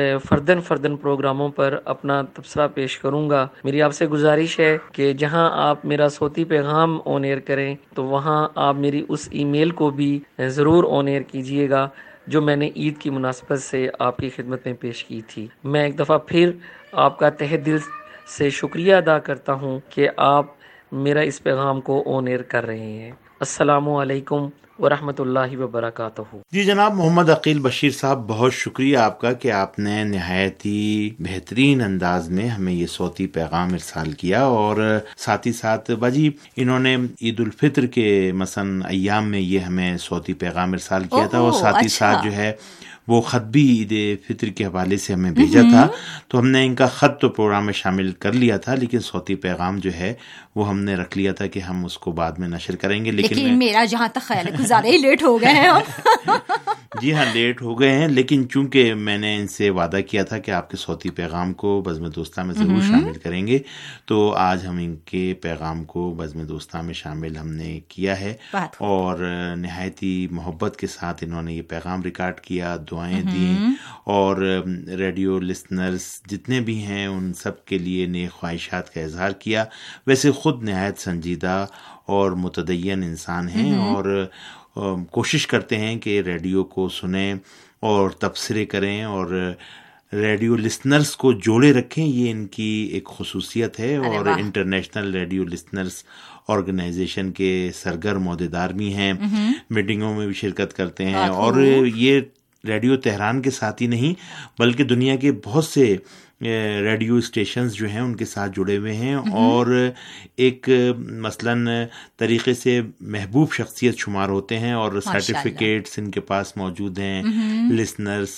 فردن پروگراموں پر اپنا تبصرہ پیش کروں گا. میری آپ سے گزارش ہے کہ جہاں آپ میرا صوتی پیغام آن ایئر کریں تو وہاں آپ میری اس ای میل کو بھی ضرور آن ایئر کیجئے گا جو میں نے عید کی مناسبت سے آپ کی خدمت میں پیش کی تھی. میں ایک دفعہ پھر آپ کا تہ دل سے شکریہ ادا کرتا ہوں کہ آپ میرا اس پیغام کو آن ایئر کر رہے ہیں. السلام علیکم ورحمۃ اللہ وبرکاتہ. جی جناب محمد عقیل بشیر صاحب, بہت شکریہ آپ کا کہ آپ نے نہایت ہی بہترین انداز میں ہمیں یہ صوتی پیغام ارسال کیا, اور ساتھ ہی ساتھ باجی انہوں نے عید الفطر کے مثلا ایام میں یہ ہمیں صوتی پیغام ارسال کیا تھا, اور ساتھ ہی ساتھ جو ہے وہ خط بھی عید فطر کے حوالے سے ہمیں بھیجا تھا. تو ہم نے ان کا خط تو پروگرام میں شامل کر لیا تھا, لیکن صوتی پیغام جو ہے وہ ہم نے رکھ لیا تھا کہ ہم اس کو بعد میں نشر کریں گے. لیکن میرا جہاں تک خیال ہے کچھ زیادہ ہی لیٹ ہو گئے ہیں ہم. جی ہاں, لیٹ ہو گئے ہیں, لیکن چونکہ میں نے ان سے وعدہ کیا تھا کہ آپ کے صوتی پیغام کو بزم دوستہ میں ضرور شامل کریں گے, تو آج ہم ان کے پیغام کو بزم دوستہ میں شامل ہم نے کیا ہے, اور نہایت ہی محبت کے ساتھ انہوں نے یہ پیغام ریکارڈ کیا, دعائیں دیں, اور ریڈیو لسنرز جتنے بھی ہیں ان سب کے لیے نیک خواہشات کا اظہار کیا. ویسے خود نہایت سنجیدہ اور متدین انسان ہیں, اور کوشش کرتے ہیں کہ ریڈیو کو سنیں اور تبصرے کریں, اور ریڈیو لسنرز کو جوڑے رکھیں، یہ ان کی ایک خصوصیت ہے، اور انٹرنیشنل ریڈیو لسنرز آرگنائزیشن کے سرگرم عہدیدار بھی ہیں، میٹنگوں میں بھی شرکت کرتے ہیں، اور یہ ریڈیو تہران کے ساتھ ہی نہیں بلکہ دنیا کے بہت سے ریڈیو اسٹیشنز جو ہیں ان کے ساتھ جڑے ہوئے ہیں، اور ایک مثلاً طریقے سے محبوب شخصیت شمار ہوتے ہیں، اور سرٹیفکیٹس ان کے پاس موجود ہیں، لسنرز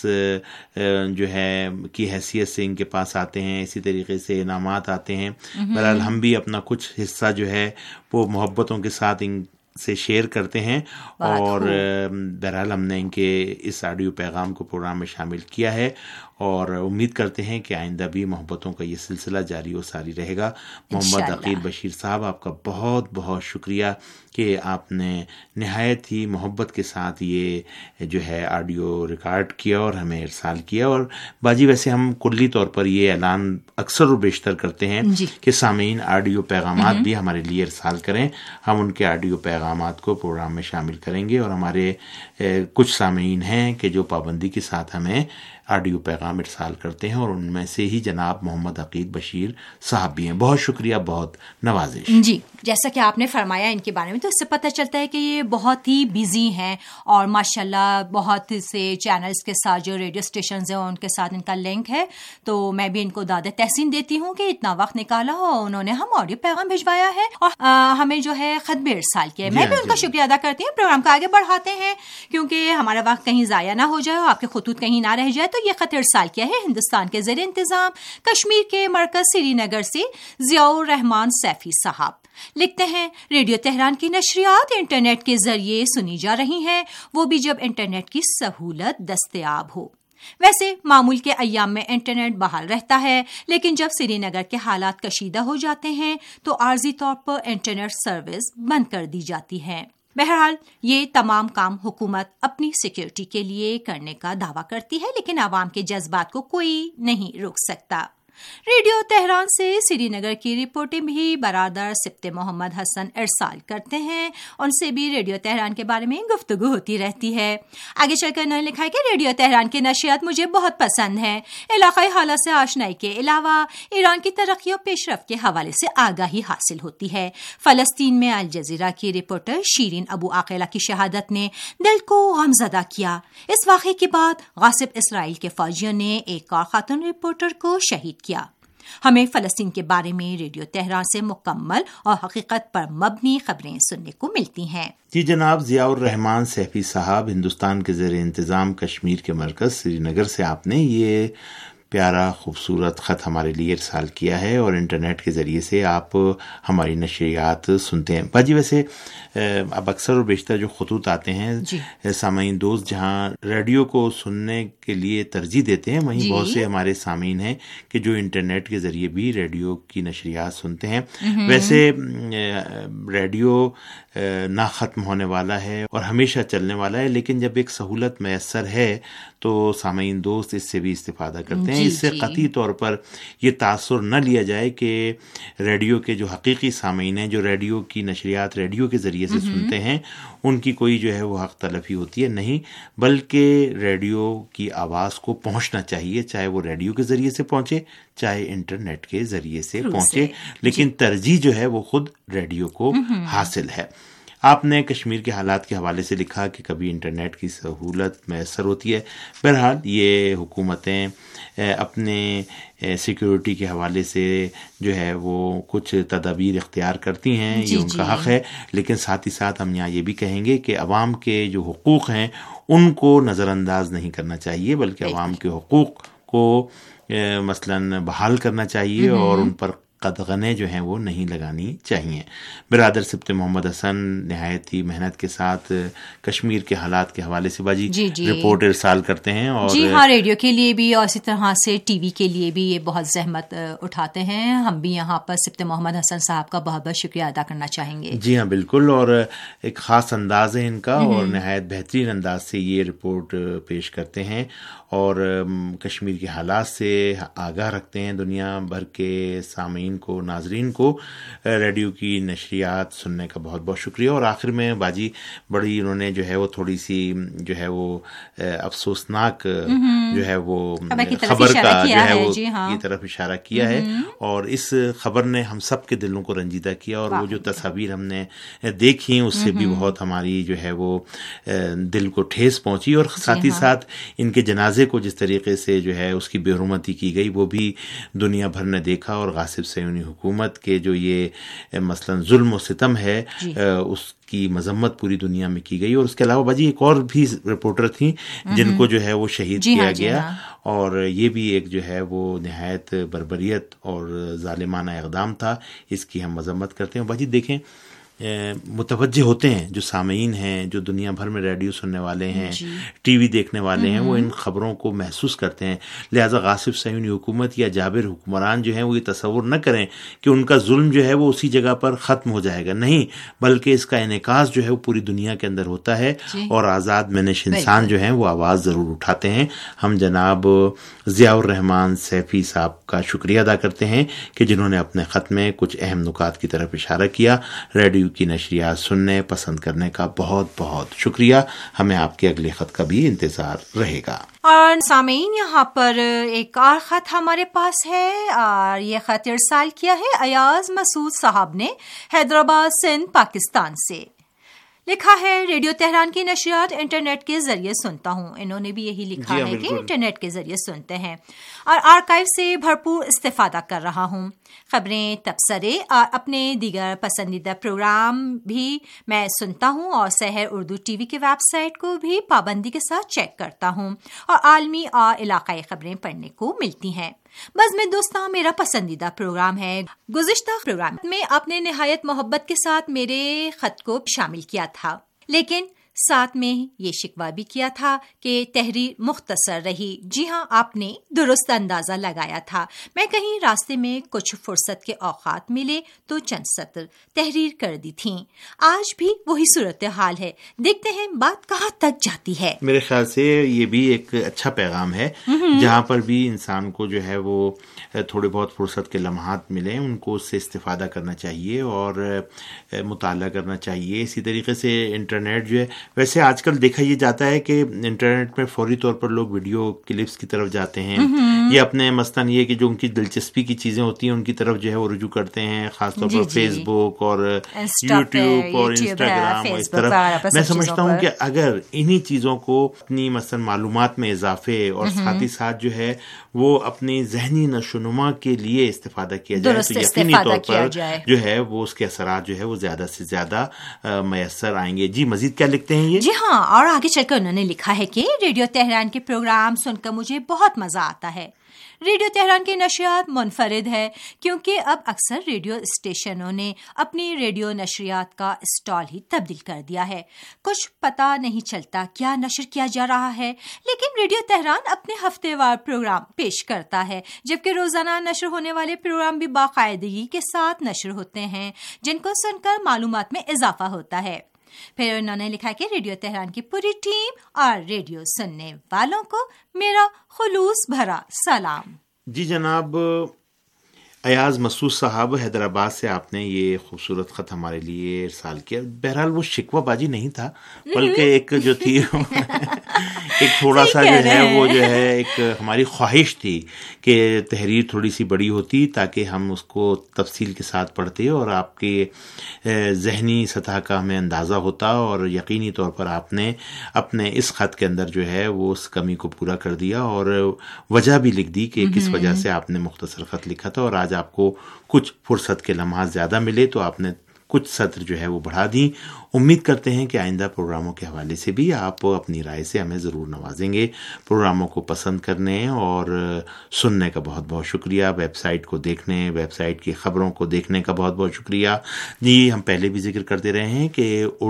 جو ہے کی حیثیت سے ان کے پاس آتے ہیں، اسی طریقے سے انعامات آتے ہیں۔ بہرحال ہم بھی اپنا کچھ حصہ جو ہے وہ محبتوں کے ساتھ ان سے شیئر کرتے ہیں، اور بہرحال ہم نے ان کے اس آڈیو پیغام کو پروگرام میں شامل کیا ہے، اور امید کرتے ہیں کہ آئندہ بھی محبتوں کا یہ سلسلہ جاری و ساری رہے گا۔ محمد عقیل بشیر صاحب، آپ کا بہت بہت شکریہ کہ آپ نے نہایت ہی محبت کے ساتھ یہ جو ہے آڈیو ریکارڈ کیا اور ہمیں ارسال کیا۔ اور باجی ویسے ہم کلی طور پر یہ اعلان اکثر و بیشتر کرتے ہیں کہ سامعین آڈیو پیغامات بھی ہمارے لیے ارسال کریں، ہم ان کے آڈیو پیغامات کو پروگرام میں شامل کریں گے، اور ہمارے کچھ سامعین ہیں کہ جو پابندی کے ساتھ ہمیں آڈیو پیغام ارسال کرتے ہیں، اور ان میں سے ہی جناب محمد عقیل بشیر صاحب بھی ہیں۔ بہت شکریہ، بہت نوازش۔ جی، جیسا کہ آپ نے فرمایا ان کے بارے میں، تو اس سے پتہ چلتا ہے کہ یہ بہت ہی بزی ہیں، اور ماشاءاللہ بہت سے چینلز کے ساتھ جو ریڈیو اسٹیشنز ہیں ان کے ساتھ ان کا لنک ہے، تو میں بھی ان کو داد تحسین دیتی ہوں کہ اتنا وقت نکالا اور انہوں نے ہم آڈیو پیغام بھجوایا ہے اور ہمیں جو ہے خط بھی ارسال کیا ہے۔ میں بھی ان کا شکریہ ادا کرتی ہوں۔ پروگرام کو آگے بڑھاتے ہیں کیونکہ ہمارا وقت کہیں ضائع نہ ہو جائے اور آپ کے خطوط کہیں نہ رہ جائے، تو یہ خط ارسال کیا ہے ہندوستان کے زیر انتظام کشمیر کے مرکز سری نگر سے ضیاء الرحمان سیفی صاحب۔ لکھتے ہیں، ریڈیو تہران کی نشریات انٹرنیٹ کے ذریعے سنی جا رہی ہیں، وہ بھی جب انٹرنیٹ کی سہولت دستیاب ہو۔ ویسے معمول کے ایام میں انٹرنیٹ بحال رہتا ہے، لیکن جب سری نگر کے حالات کشیدہ ہو جاتے ہیں تو عارضی طور پر انٹرنیٹ سروس بند کر دی جاتی ہے۔ بہرحال یہ تمام کام حکومت اپنی سیکیورٹی کے لیے کرنے کا دعویٰ کرتی ہے، لیکن عوام کے جذبات کو کوئی نہیں روک سکتا۔ ریڈیو تہران سے سری نگر کی رپورٹیں بھی برادر سبت محمد حسن ارسال کرتے ہیں، ان سے بھی ریڈیو تہران کے بارے میں گفتگو ہوتی رہتی ہے۔ آگے چل کر انہوں نے لکھا ہے کہ ریڈیو تہران کی نشریات مجھے بہت پسند ہیں، علاقائی حالات سے آشنائی کے علاوہ ایران کی ترقی اور پیش رفت کے حوالے سے آگاہی حاصل ہوتی ہے۔ فلسطین میں الجزیرہ کی رپورٹر شیرین ابو عاقلہ کی شہادت نے دل کو غمزدہ کیا۔ اس واقعے کے بعد غاصب اسرائیل کے فوجیوں نے ایک اور خاتون رپورٹر کو شہید کیا۔ ہمیں فلسطین کے بارے میں ریڈیو تہران سے مکمل اور حقیقت پر مبنی خبریں سننے کو ملتی ہیں۔ جی جناب ضیاء الرحمان سیفی صاحب، ہندوستان کے زیر انتظام کشمیر کے مرکز سری نگر سے آپ نے یہ پیارا خوبصورت خط ہمارے لیے ارسال کیا ہے، اور انٹرنیٹ کے ذریعے سے آپ ہماری نشریات سنتے ہیں۔ باجی ویسے اب اکثر و بیشتر جو خطوط آتے ہیں، سامعین دوست جہاں ریڈیو کو سننے کے لیے ترجیح دیتے ہیں، وہیں بہت سے ہمارے سامعین ہیں کہ جو انٹرنیٹ کے ذریعے بھی ریڈیو کی نشریات سنتے ہیں۔ ویسے ریڈیو نہ ختم ہونے والا ہے اور ہمیشہ چلنے والا ہے، لیکن جب ایک سہولت میسر ہے تو سامعین دوست اس سے بھی استفادہ کرتے ہیں۔ اس سے قطعی طور پر یہ تاثر نہ لیا جائے کہ ریڈیو کے جو حقیقی سامعین ہیں، جو ریڈیو کی نشریات ریڈیو کے ذریعے سے سنتے ہیں، ان کی کوئی جو ہے وہ حق تلفی ہوتی ہے، نہیں، بلکہ ریڈیو کی آواز کو پہنچنا چاہیے، چاہے وہ ریڈیو کے ذریعے سے پہنچے چاہے انٹرنیٹ کے ذریعے سے پہنچے، لیکن ترجیح جو ہے وہ خود ریڈیو کو حاصل ہے۔ آپ نے کشمیر کے حالات کے حوالے سے لکھا کہ کبھی انٹرنیٹ کی سہولت میسر ہوتی ہے، بہرحال یہ حکومتیں اپنے سیکیورٹی کے حوالے سے جو ہے وہ کچھ تدابیر اختیار کرتی ہیں، یہ ان کا حق ہے، لیکن ساتھ ہی ساتھ ہم یہاں یہ بھی کہیں گے کہ عوام کے جو حقوق ہیں ان کو نظر انداز نہیں کرنا چاہیے، بلکہ عوام کے حقوق کو مثلاً بحال کرنا چاہیے اور ان پر قدغنیں جو ہیں وہ نہیں لگانی چاہیے۔ برادر سبت محمد حسن نہایت ہی محنت کے ساتھ کشمیر کے حالات کے حوالے سے باجی رپورٹ ارسال کرتے ہیں، اور جی ہاں، ریڈیو کے لیے بھی اور اسی طرح سے ٹی وی کے لیے بھی یہ بہت زحمت اٹھاتے ہیں۔ ہم بھی یہاں پر سبت محمد حسن صاحب کا بہت بہت شکریہ ادا کرنا چاہیں گے۔ جی ہاں بالکل، اور ایک خاص انداز ہے ان کا، اور نہایت بہترین انداز سے یہ رپورٹ پیش کرتے ہیں اور کشمیر کے حالات سے آگاہ رکھتے ہیں دنیا بھر کے سامعین سامعین کو, ناظرین کو ریڈیو کی نشریات سننے کا بہت بہت شکریہ. اور آخر میں باجی بڑی انہوں نے جو ہے وہ تھوڑی سی جو ہے وہ افسوسناک جو ہے وہ خبر کا جو ہے وہ کی طرف اشارہ کیا ہے, اور اس خبر نے ہم سب کے دلوں کو رنجیدہ کیا, اور وہ جو تصاویر ہم نے دیکھی اس سے بھی بہت ہماری جو ہے وہ دل کو ٹھیس پہنچی, اور ساتھ ہی ساتھ ان کے جنازے کو جس طریقے سے جو ہے اس کی بے حرمتی کی گئی وہ بھی دنیا بھر نے دیکھا, اور غاصب صہیونی حکومت کے جو یہ مثلا ظلم و ستم ہے اس کی مذمت پوری دنیا میں کی گئی. اور اس کے علاوہ باجی ایک اور بھی رپورٹر تھیں جن کو جو ہے وہ شہید کیا گیا, اور یہ بھی ایک جو ہے وہ نہایت بربریت اور ظالمانہ اقدام تھا, اس کی ہم مذمت کرتے ہیں. باجی دیکھیں متوجہ ہوتے ہیں جو سامعین ہیں, جو دنیا بھر میں ریڈیو سننے والے ہیں, ٹی وی دیکھنے والے ہیں, وہ ان خبروں کو محسوس کرتے ہیں. لہٰذا غاصب صہیونی حکومت یا جابر حکمران جو ہیں وہ یہ تصور نہ کریں کہ ان کا ظلم جو ہے وہ اسی جگہ پر ختم ہو جائے گا, نہیں, بلکہ اس کا انعکاس جو ہے وہ پوری دنیا کے اندر ہوتا ہے, اور آزاد منش انسان جو ہیں وہ آواز ضرور اٹھاتے ہیں. ہم جناب ضیاء الرحمان سیفی صاحب کا شکریہ ادا کرتے ہیں کہ جنہوں نے اپنے خط میں کچھ اہم نکات کی طرف اشارہ کیا. ریڈیو کی نشریات سننے پسند کرنے کا بہت بہت شکریہ. ہمیں آپ کے اگلے خط کا بھی انتظار رہے گا. اور سامعین یہاں پر ایک اور خط ہمارے پاس ہے, اور یہ خط ارسال کیا ہے ایاز مسعود صاحب نے حیدرآباد سندھ پاکستان سے. لکھا ہے ریڈیو تہران کی نشریات انٹرنیٹ کے ذریعے سنتا ہوں. انہوں نے بھی یہی لکھا ہے کہ انٹرنیٹ کے ذریعے سنتے ہیں اور آرکائیو سے بھرپور استفادہ کر رہا ہوں. خبریں, تبصرے اور اپنے دیگر پسندیدہ پروگرام بھی میں سنتا ہوں, اور سحر اردو ٹی وی کی ویب سائٹ کو بھی پابندی کے ساتھ چیک کرتا ہوں, اور عالمی اور علاقائی خبریں پڑھنے کو ملتی ہیں. بزم دوستاں میرا پسندیدہ پروگرام ہے. گزشتہ پروگرام میں آپ نے نہایت محبت کے ساتھ میرے خط کو شامل کیا تھا, لیکن ساتھ میں یہ شکوہ بھی کیا تھا کہ تحریر مختصر رہی. جی ہاں, آپ نے درست اندازہ لگایا تھا. میں کہیں راستے میں کچھ فرصت کے اوقات ملے تو چند سطر تحریر کر دی تھیں. آج بھی وہی صورتحال ہے. دیکھتے ہیں بات کہاں تک جاتی ہے. میرے خیال سے یہ بھی ایک اچھا پیغام ہے, جہاں پر بھی انسان کو جو ہے وہ تھوڑے بہت فرصت کے لمحات ملیں ان کو اس سے استفادہ کرنا چاہیے اور مطالعہ کرنا چاہیے. اسی طریقے سے انٹرنیٹ جو ہے, ویسے آج کل دیکھا یہ جاتا ہے کہ انٹرنیٹ میں فوری طور پر لوگ ویڈیو کلپس کی طرف جاتے ہیں, یا اپنے مثلاً یہ کہ جو ان کی دلچسپی کی چیزیں ہوتی ہیں ان کی طرف جو ہے وہ رجوع کرتے ہیں, خاص طور پر فیس بک اور یوٹیوب اور انسٹاگرام. اور اس طرف میں سمجھتا ہوں کہ اگر انہی چیزوں کو اپنی مثلاً معلومات میں اضافے اور ساتھ ہی ساتھ جو ہے وہ اپنی ذہنی نشوونما کے لیے استفادہ کیا جائے تو یقینی طور پر جو ہے وہ اس کے اثرات جو ہے وہ زیادہ سے زیادہ میسر آئیں گے. جی مزید کیا لکھتے ہیں یہ؟ جی ہاں, اور آگے چل کر انہوں نے لکھا ہے کہ ریڈیو تہران کے پروگرام سن کر مجھے بہت مزہ آتا ہے. ریڈیو تہران کی نشریات منفرد ہے کیونکہ اب اکثر ریڈیو اسٹیشنوں نے اپنی ریڈیو نشریات کا اسٹال ہی تبدیل کر دیا ہے. کچھ پتہ نہیں چلتا کیا نشر کیا جا رہا ہے, لیکن ریڈیو تہران اپنے ہفتے وار پروگرام پیش کرتا ہے, جبکہ روزانہ نشر ہونے والے پروگرام بھی باقاعدگی کے ساتھ نشر ہوتے ہیں جن کو سن کر معلومات میں اضافہ ہوتا ہے. پھر انہوں نے لکھا کہ ریڈیو تہران کی پوری ٹیم اور ریڈیو سننے والوں کو میرا خلوص بھرا سلام. جی جناب ایاز مسعود صاحب حیدرآباد سے آپ نے یہ خوبصورت خط ہمارے لیے ارسال کیا. بہرحال وہ شکوہ بازی نہیں تھا, بلکہ ایک جو تھی ایک تھوڑا سا جو ہے وہ جو ہے ایک ہماری خواہش تھی کہ تحریر تھوڑی سی بڑی ہوتی تاکہ ہم اس کو تفصیل کے ساتھ پڑھتے اور آپ کے ذہنی سطح کا ہمیں اندازہ ہوتا, اور یقینی طور پر آپ نے اپنے اس خط کے اندر جو ہے وہ اس کمی کو پورا کر دیا اور وجہ بھی لکھ دی کہ کس وجہ سے آپ نے مختصر خط لکھا تھا. اور آج آپ کو کچھ فرصت کے لمحات زیادہ ملے تو آپ نے کچھ سطر جو ہے وہ بڑھا دیں. امید کرتے ہیں کہ آئندہ پروگراموں کے حوالے سے بھی آپ اپنی رائے سے ہمیں ضرور نوازیں گے. پروگراموں کو پسند کرنے اور سننے کا بہت بہت شکریہ. ویب سائٹ کو دیکھنے, ویب سائٹ کی خبروں کو دیکھنے کا بہت بہت شکریہ. جی ہم پہلے بھی ذکر کرتے رہے ہیں کہ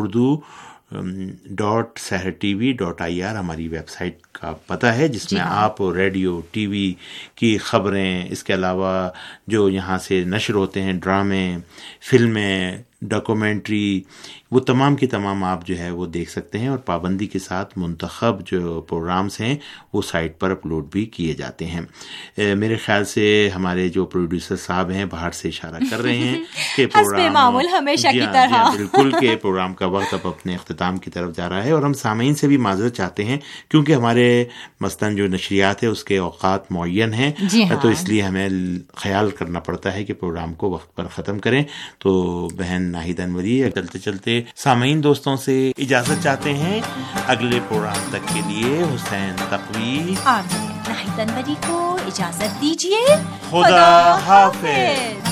urdu.sehrtv.ir ہماری ویب سائٹ کا پتہ ہے, جس میں آپ ریڈیو ٹی وی کی خبریں, اس کے علاوہ جو یہاں سے نشر ہوتے ہیں ڈرامے, فلمیں, ڈاکومنٹری، وہ تمام کی تمام آپ جو ہے وہ دیکھ سکتے ہیں، اور پابندی کے ساتھ منتخب جو پروگرامز ہیں وہ سائٹ پر اپلوڈ بھی کیے جاتے ہیں۔ میرے خیال سے ہمارے جو پروڈیوسر صاحب ہیں باہر سے اشارہ کر رہے ہیں کہ پروگرام ہمیشہ کی طرح بالکل کہ پروگرام کا وقت اب اپنے اختتام کی طرف جا رہا ہے، اور ہم سامعین سے بھی معذرت چاہتے ہیں کیونکہ ہمارے مثلاً جو نشریات ہے اس کے اوقات معین ہیں، تو اس لیے ہمیں خیال کرنا پڑتا ہے کہ پروگرام کو وقت پر ختم کریں۔ تو بہن ناہید انوری چلتے چلتے سامعین دوستوں سے اجازت چاہتے ہیں، اگلے پروگرام تک کے لیے حسین تقوی اور ناہید انوری کو اجازت دیجیے، خدا حافظ۔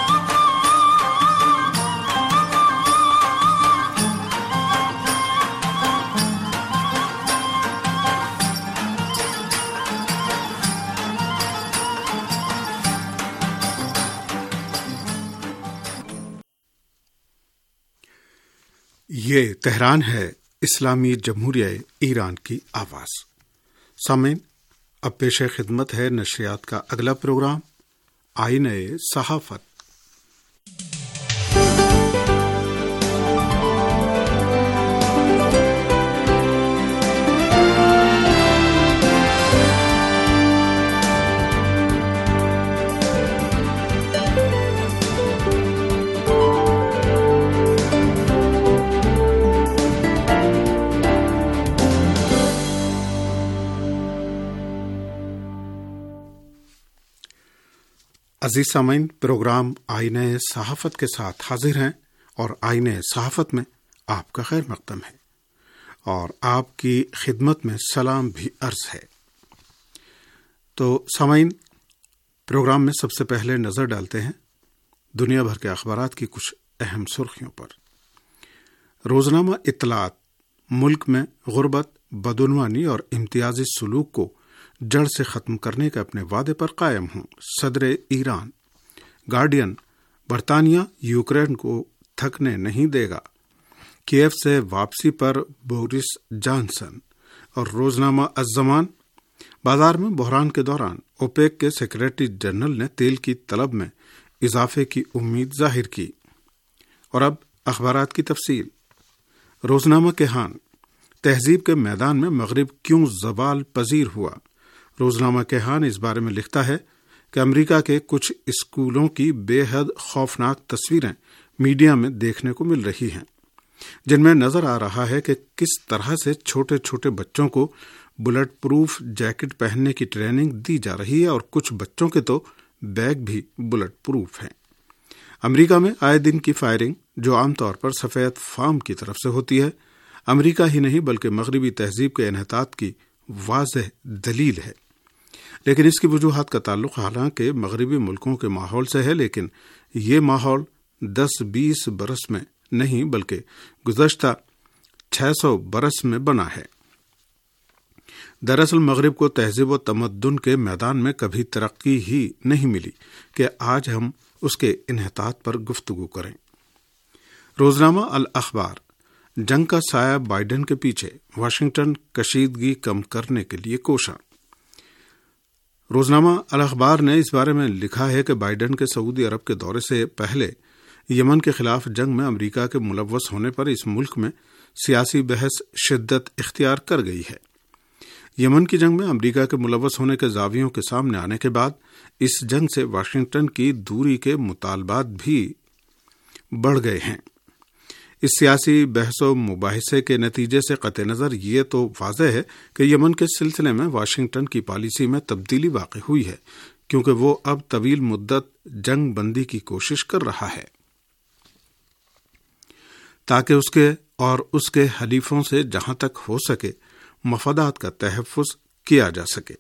یہ تہران ہے، اسلامی جمہوریہ ایران کی آواز۔ سامعین، اب پیش خدمت ہے نشریات کا اگلا پروگرام، آئینہ صحافت۔ عزیز سامعین، پروگرام آئینہ صحافت کے ساتھ حاضر ہیں، اور آئینہ صحافت میں آپ کا خیر مقدم ہے، اور آپ کی خدمت میں سلام بھی عرض ہے۔ تو سامعین، پروگرام میں سب سے پہلے نظر ڈالتے ہیں دنیا بھر کے اخبارات کی کچھ اہم سرخیوں پر۔ روزنامہ اطلاعات ملک میں غربت، بدعنوانی اور امتیازی سلوک کو جڑ سے ختم کرنے کے اپنے وعدے پر قائم ہوں، صدر ایران۔ گارڈین، برطانیہ یوکرین کو تھکنے نہیں دے گا، کیف سے واپسی پر بورس جانسن۔ اور روزنامہ الزمان، بازار میں بحران کے دوران اوپیک کے سیکریٹری جنرل نے تیل کی طلب میں اضافے کی امید ظاہر کی۔ اور اب اخبارات کی تفصیل۔ روزنامہ کیہان، تہذیب کے میدان میں مغرب کیوں زوال پذیر ہوا۔ روزنامہ کیہان اس بارے میں لکھتا ہے کہ امریکہ کے کچھ اسکولوں کی بے حد خوفناک تصویریں میڈیا میں دیکھنے کو مل رہی ہیں، جن میں نظر آ رہا ہے کہ کس طرح سے چھوٹے چھوٹے بچوں کو بلٹ پروف جیکٹ پہننے کی ٹریننگ دی جا رہی ہے، اور کچھ بچوں کے تو بیگ بھی بلٹ پروف ہیں۔ امریکہ میں آئے دن کی فائرنگ، جو عام طور پر سفید فام کی طرف سے ہوتی ہے، امریکہ ہی نہیں بلکہ مغربی تہذیب کے انحطاط کی واضح دلیل ہے۔ لیکن اس کی وجوہات کا تعلق حالانکہ مغربی ملکوں کے ماحول سے ہے، لیکن یہ ماحول 10-20 برس میں نہیں بلکہ گزشتہ 600 برس میں بنا ہے۔ دراصل مغرب کو تہذیب و تمدن کے میدان میں کبھی ترقی ہی نہیں ملی کہ آج ہم اس کے انحطاط پر گفتگو کریں۔ روزنامہ الاخبار، جنگ کا سایہ بائیڈن کے پیچھے، واشنگٹن کشیدگی کم کرنے کے لیے کوشاں۔ روزنامہ الاخبار نے اس بارے میں لکھا ہے کہ بائیڈن کے سعودی عرب کے دورے سے پہلے یمن کے خلاف جنگ میں امریکہ کے ملوث ہونے پر اس ملک میں سیاسی بحث شدت اختیار کر گئی ہے۔ یمن کی جنگ میں امریکہ کے ملوث ہونے کے زاویوں کے سامنے آنے کے بعد اس جنگ سے واشنگٹن کی دوری کے مطالبات بھی بڑھ گئے ہیں۔ اس سیاسی بحث و مباحثے کے نتیجے سے قطع نظر یہ تو واضح ہے کہ یمن کے سلسلے میں واشنگٹن کی پالیسی میں تبدیلی واقع ہوئی ہے، کیونکہ وہ اب طویل مدت جنگ بندی کی کوشش کر رہا ہے تاکہ اس کے اور اس کے حلیفوں سے جہاں تک ہو سکے مفادات کا تحفظ کیا جا سکے۔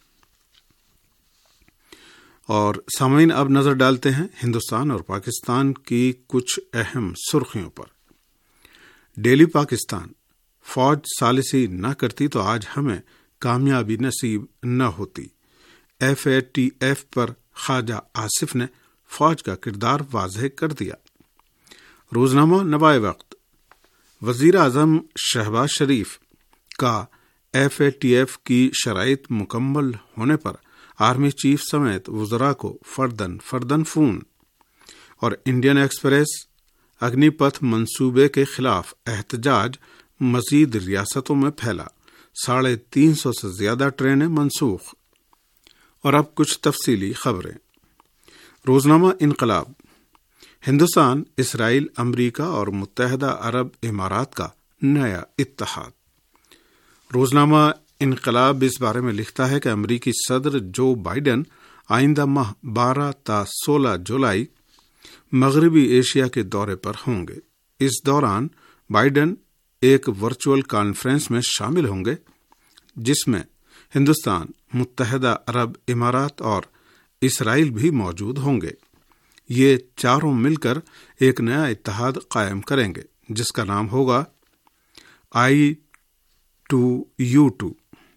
اور سامعین، اب نظر ڈالتے ہیں ہندوستان اور پاکستان کی کچھ اہم سرخیوں پر۔ ڈیلی پاکستان، فوج ثالثی نہ کرتی تو آج ہمیں کامیابی نصیب نہ ہوتی۔ FATF پر خواجہ آصف نے فوج کا کردار واضح کر دیا۔ روزنامہ نوائے وقت، وزیر اعظم شہباز شریف کا FATF کی شرائط مکمل ہونے پر آرمی چیف سمیت وزراء کو فردن فون۔ اور انڈین ایکسپریس، اگنی پتھ منصوبے کے خلاف احتجاج مزید ریاستوں میں پھیلا، 350 سے زیادہ ٹرینیں منسوخ۔ اور اب کچھ تفصیلی خبریں۔ روزنامہ انقلاب، ہندوستان، اسرائیل، امریکہ اور متحدہ عرب امارات کا نیا اتحاد۔ روزنامہ انقلاب اس بارے میں لکھتا ہے کہ امریکی صدر جو بائیڈن آئندہ ماہ 12 تا 16 جولائی مغربی ایشیا کے دورے پر ہوں گے۔ اس دوران بائیڈن ایک ورچوئل کانفرنس میں شامل ہوں گے جس میں ہندوستان، متحدہ عرب امارات اور اسرائیل بھی موجود ہوں گے۔ یہ چاروں مل کر ایک نیا اتحاد قائم کریں گے جس کا نام ہوگا I2U2۔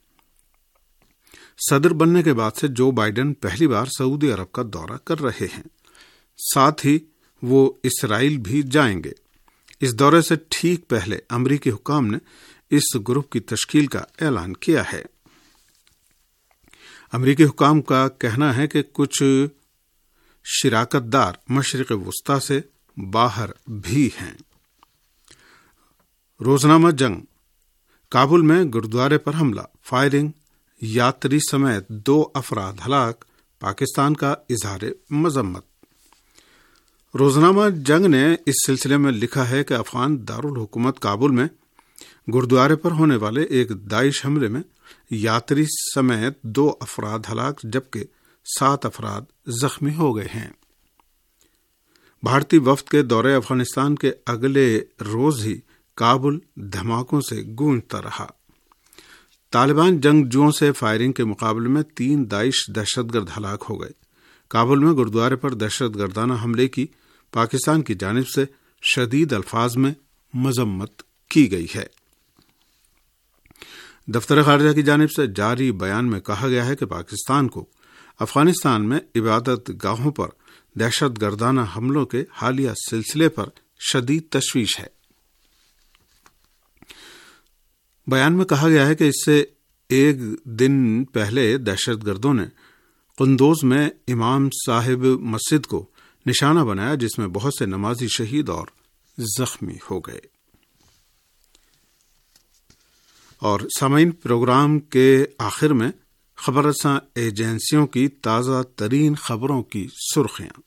صدر بننے کے بعد سے جو بائیڈن پہلی بار سعودی عرب کا دورہ کر رہے ہیں، ساتھ ہی وہ اسرائیل بھی جائیں گے۔ اس دورے سے ٹھیک پہلے امریکی حکام نے اس گروپ کی تشکیل کا اعلان کیا ہے۔ امریکی حکام کا کہنا ہے کہ کچھ شراکت دار مشرق وسطی سے باہر بھی ہیں۔ روزنامہ جنگ، کابل میں گردوارے پر حملہ، فائرنگ، یاتری سمیت 2 افراد ہلاک، پاکستان کا اظہار مذمت۔ روزنامہ جنگ نے اس سلسلے میں لکھا ہے کہ افغان دارالحکومت کابل میں گردوارے پر ہونے والے ایک داعش حملے میں یاتری سمیت 2 افراد ہلاک جبکہ 7 افراد زخمی ہو گئے ہیں۔ بھارتی وفد کے دورے افغانستان کے اگلے روز ہی کابل دھماکوں سے گونجتا رہا۔ طالبان جنگجوؤں سے فائرنگ کے مقابلے میں 3 داعش دہشت گرد ہلاک ہو گئے۔ کابل میں گردوارے پر دہشت گردانہ حملے کی پاکستان کی جانب سے شدید الفاظ میں مذمت کی گئی ہے۔ دفتر خارجہ کی جانب سے جاری بیان میں کہا گیا ہے کہ پاکستان کو افغانستان میں عبادت گاہوں پر دہشت گردانہ حملوں کے حالیہ سلسلے پر شدید تشویش ہے۔ بیان میں کہا گیا ہے کہ اس سے ایک دن پہلے دہشت گردوں نے قندوز میں امام صاحب مسجد کو نشانہ بنایا جس میں بہت سے نمازی شہید اور زخمی ہو گئے۔ اور سامعین، پروگرام کے آخر میں خبر رساں ایجنسیوں کی تازہ ترین خبروں کی سرخیاں۔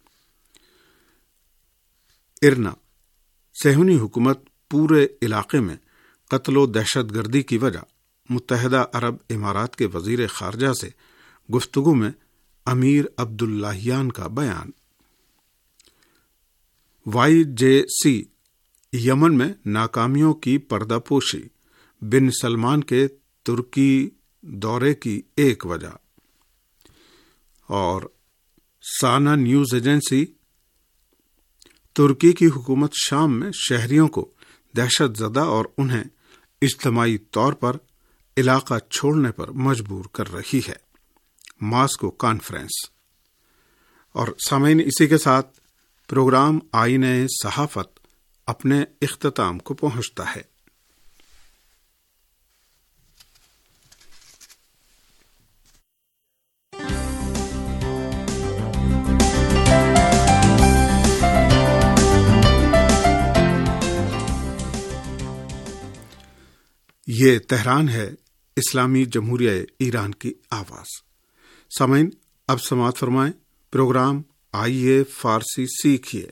ارنا، صہیونی حکومت پورے علاقے میں قتل و دہشت گردی کی وجہ، متحدہ عرب امارات کے وزیر خارجہ سے گفتگو میں امیر عبداللہیان کا بیان۔ YJC، یمن میں ناکامیوں کی پردہ پوشی، بن سلمان کے ترکی دورے کی ایک وجہ۔ اور سانا نیوز ایجنسی، ترکی کی حکومت شام میں شہریوں کو دہشت زدہ اور انہیں اجتماعی طور پر علاقہ چھوڑنے پر مجبور کر رہی ہے۔ Moscow conference. اور سامعین، اسی کے ساتھ پروگرام آئین صحافت اپنے اختتام کو پہنچتا ہے۔ یہ تہران ہے، اسلامی جمہوریہ ایران کی آواز۔ سامعین، اب سماعت فرمائیں پروگرام آئیے فارسی سیکھیے۔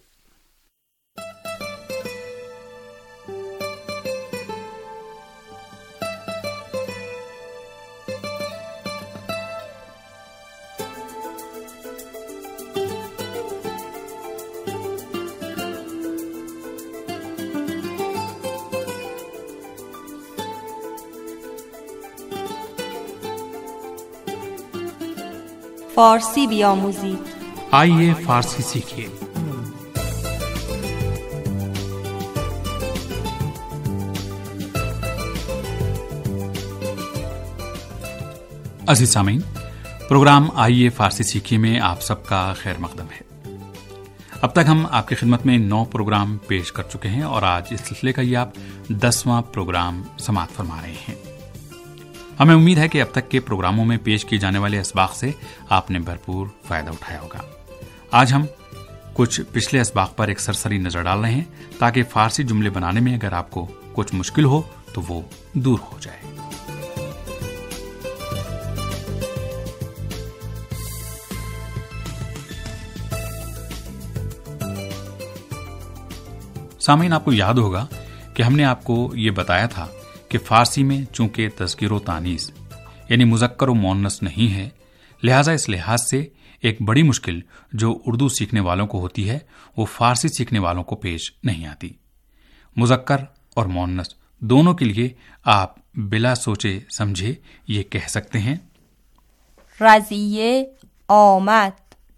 فارسی بیاموزید، آئیے فارسی سیکھیے۔ عزیز سامعین، پروگرام آئیے فارسی سیکھیے میں آپ سب کا خیر مقدم ہے۔ اب تک ہم آپ کی خدمت میں 9 پروگرام پیش کر چکے ہیں اور آج اس سلسلے کا یہ آپ 10واں پروگرام سماعت فرما رہے ہیں۔ ہمیں امید ہے کہ اب تک کے پروگراموں میں پیش کیے جانے والے اسباق سے آپ نے بھرپور فائدہ اٹھایا ہوگا۔ آج ہم कुछ पिछले असबाक पर एक सरसरी नजर डाल रहे हैं ताकि फारसी जुमले बनाने में अगर आपको कुछ मुश्किल हो तो वो दूर हो जाए। सामीन, आपको याद होगा कि हमने आपको ये बताया था कि फारसी में चूंकि तज़किर तानीस यानी मुज़क्कर व मुअन्नस नहीं है, लिहाजा इस लिहाज से एक बड़ी मुश्किल जो उर्दू सीखने वालों को होती है वो फारसी सीखने वालों को पेश नहीं आती। मुज़क्कर और मुअन्नस दोनों के लिए आप बिला सोचे समझे ये कह सकते हैं रज़िये आमद,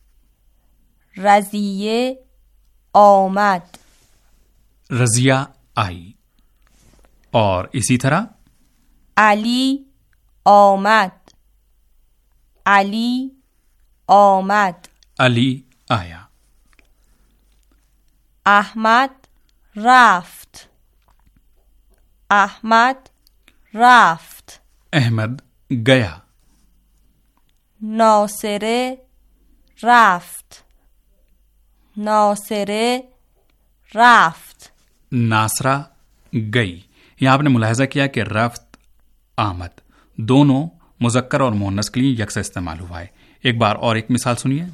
रज़िये आमद, रज़िया आई। और इसी तरह अली आमद, अली आमद, अली आया। अहमद रफ्त, अहमद रफ्त, अहमद गया। नासिरे रफ्त, नासिरे रफ्त, नासरा गई। यहां आपने मुलाहिजा किया कि रफ्त आमद दोनों मुज़क्कर और मुअन्नस के लिए यकसा इस्तेमाल हुआ है। एक बार और एक मिसाल सुनिए।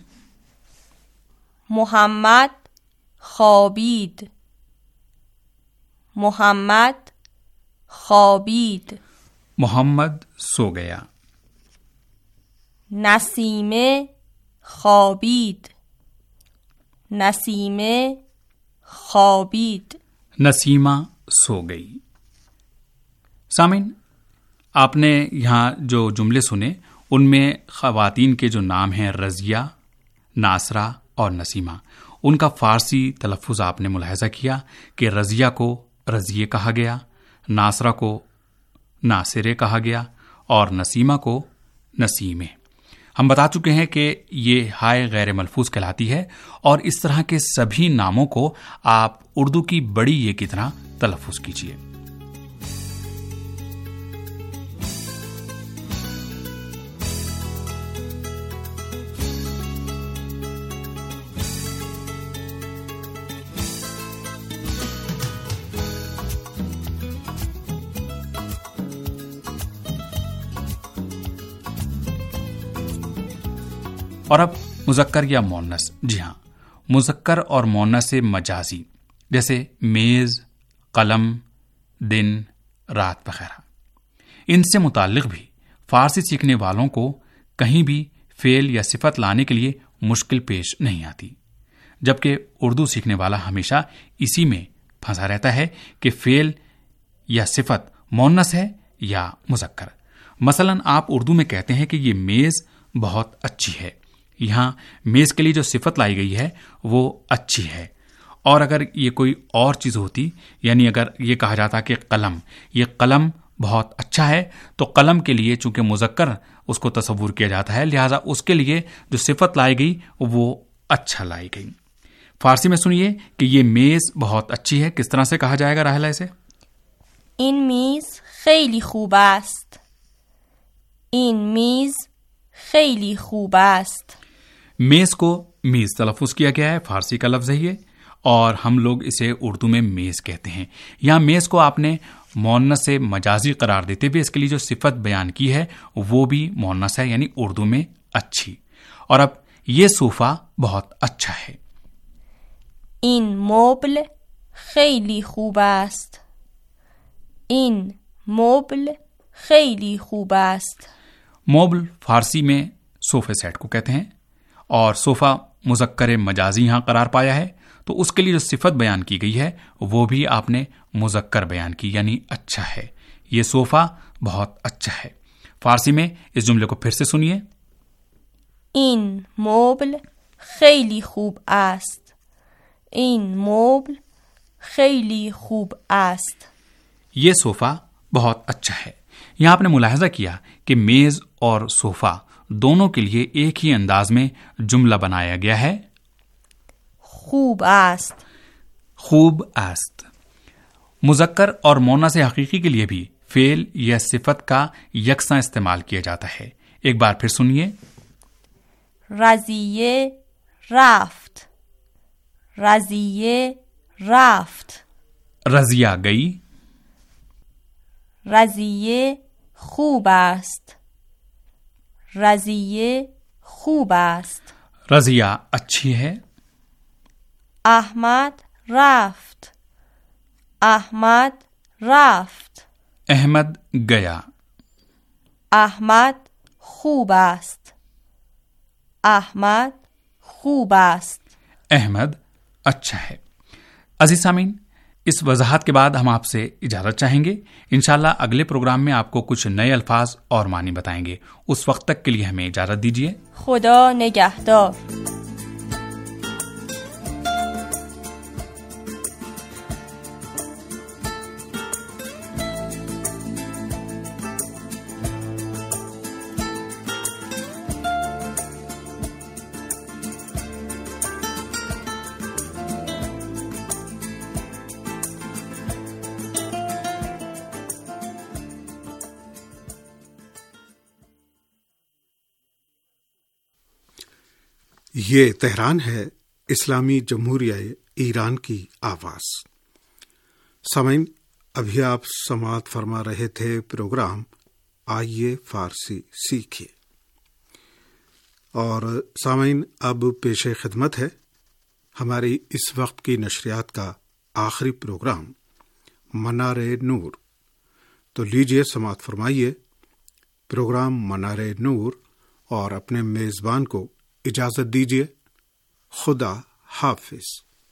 मोहम्मद ख़ाबीद, मोहम्मद ख़ाबीद, मोहम्मद सो गया। नसीमे ख़ाबीद, नसीमे ख़ाबीद, नसीमा सो गई। सामिन, आपने यहाँ जो जुमले सुने उनमें ख़वातीन के जो नाम हैं रज़िया, नासरा और नसीमा, उनका फ़ारसी तलफ़ुज़ आपने मुलाहिज़ा किया कि रज़िया को रज़िये कहा गया, नासरा को नासिरे कहा गया और नसीमा को नसीमे। हम बता चुके हैं कि ये हाय गैर मलफूज कहलाती है और इस तरह के सभी नामों को आप उर्दू की बड़ी ये की तरह तलफ़ुज़ कीजिए। और अब मुज़क्कर या मुअन्नस। जी हाँ, मुज़क्कर और मुअन्नस से मजाजी जैसे मेज़, कलम, दिन, रात वगैरह, इनसे मुताल्लिक़ भी फ़ारसी सीखने वालों को कहीं भी फ़ेल या सिफत लाने के लिए मुश्किल पेश नहीं आती, जबकि उर्दू सीखने वाला हमेशा इसी में फंसा रहता है कि फ़ेल या सिफत मुअन्नस है या मुज़क्कर। मसलन आप उर्दू में कहते हैं कि ये मेज़ बहुत अच्छी है। यहाँ मेज़ के लिए जो सिफत लाई गई है वो अच्छी है, और अगर ये कोई और चीज़ होती, यानी अगर ये कहा जाता कि कलम, ये कलम बहुत अच्छा है, तो कलम के लिए चूंकि मुज़क्कर उसको तसव्वुर किया जाता है, लिहाजा उसके लिए जो सिफत लाई गई वो अच्छा लाई गई। फारसी में सुनिए कि ये मेज़ बहुत अच्छी है, किस तरह से कहा जाएगा राहिला इसे? इन मेज़ खैली खूब است, इन मेज़ खैली खूब است। मेज़ को मीज़ तलफ़ुज़ किया गया है, फारसी का लफ्ज़ है ये, और हम लोग इसे उर्दू में मेज़ कहते हैं। यहाँ मेज़ को आपने मुअन्नस से मजाजी करार देते हुए इसके लिए जो सिफत बयान की है वो भी मुअन्नस है, यानी उर्दू में अच्छी। और अब ये सोफ़ा बहुत अच्छा है। इन मोबल खैली खूब است, इन मोबल खैली खूब است। मोबल फारसी में सोफे सेट को कहते हैं, और सोफ़ा मुज़क्कर मजाजी यहाँ करार पाया है, तो उसके लिए जो सिफत बयान की गई है वो भी आपने मुज़क्कर बयान की, यानी अच्छा है। ये सोफ़ा बहुत अच्छा है। फारसी में इस जुमले को फिर से सुनिए। इन मोबल खैली खूब است, इन मोबल खैली खूब است। ये सोफ़ा बहुत अच्छा है। यहाँ आपने मुलाहिजा किया कि मेज़ और सोफ़ा दोनों के लिए एक ही अंदाज में जुमला बनाया गया है, खूब است। खूब आस्त। मुज़क्कर और मुअन्नस हकीकी के लिए भी फेल या सिफत का यकसा इस्तेमाल किया जाता है। एक बार फिर सुनिए। रज़िये रफ्त, رضیه رفت. رضیہ گئی. رضیه خوب است. رضیه خوب است. رضیہ اچھی ہے. احمد رفت. احمد رفت. احمد گیا. احمد خوب است. احمد خوب است. احمد اچھا ہے. عزیز سامعین، اس وضاحت کے بعد ہم آپ سے اجازت چاہیں گے. انشاءاللہ اگلے پروگرام میں آپ کو کچھ نئے الفاظ اور معنی بتائیں گے. اس وقت تک کے لیے ہمیں اجازت دیجیے. خدا نگہدار. یہ تہران ہے، اسلامی جمہوریہ ایران کی آواز. سامعین، ابھی آپ سماعت فرما رہے تھے پروگرام آئیے فارسی سیکھیے. اور سامعین، اب پیش خدمت ہے ہماری اس وقت کی نشریات کا آخری پروگرام منار نور. تو لیجیے سماعت فرمائیے پروگرام منار نور اور اپنے میزبان کو اجازت دیجیے. خدا حافظ.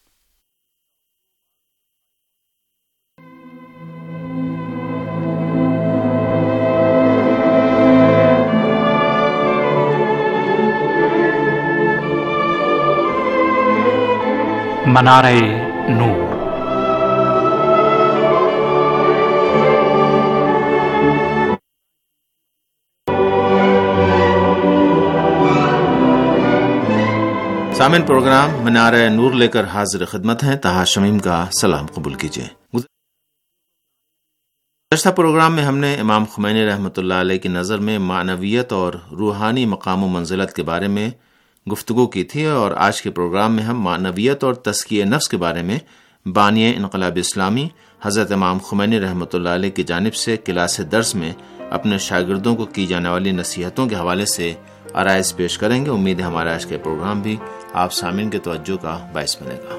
منارہ نور. سامعین، پروگرام منارہ نور لے کر حاضر خدمت ہیں. طاہر شمیم کا سلام قبول کیجیے. گزشتہ پروگرام میں ہم نے امام خمینی رحمۃ اللہ علیہ کی نظر میں معنویت اور روحانی مقام و منزلت کے بارے میں گفتگو کی تھی، اور آج کے پروگرام میں ہم معنویت اور تزکیہ نفس کے بارے میں بانی انقلاب اسلامی حضرت امام خمینی رحمۃ اللہ علیہ کی جانب سے کلاس درس میں اپنے شاگردوں کو کی جانے والی نصیحتوں کے حوالے سے آرائز پیش کریں گے. امید ہے ہمارا آج کا پروگرام بھی آپ سامعین کے توجہ کا باعث بنے گا.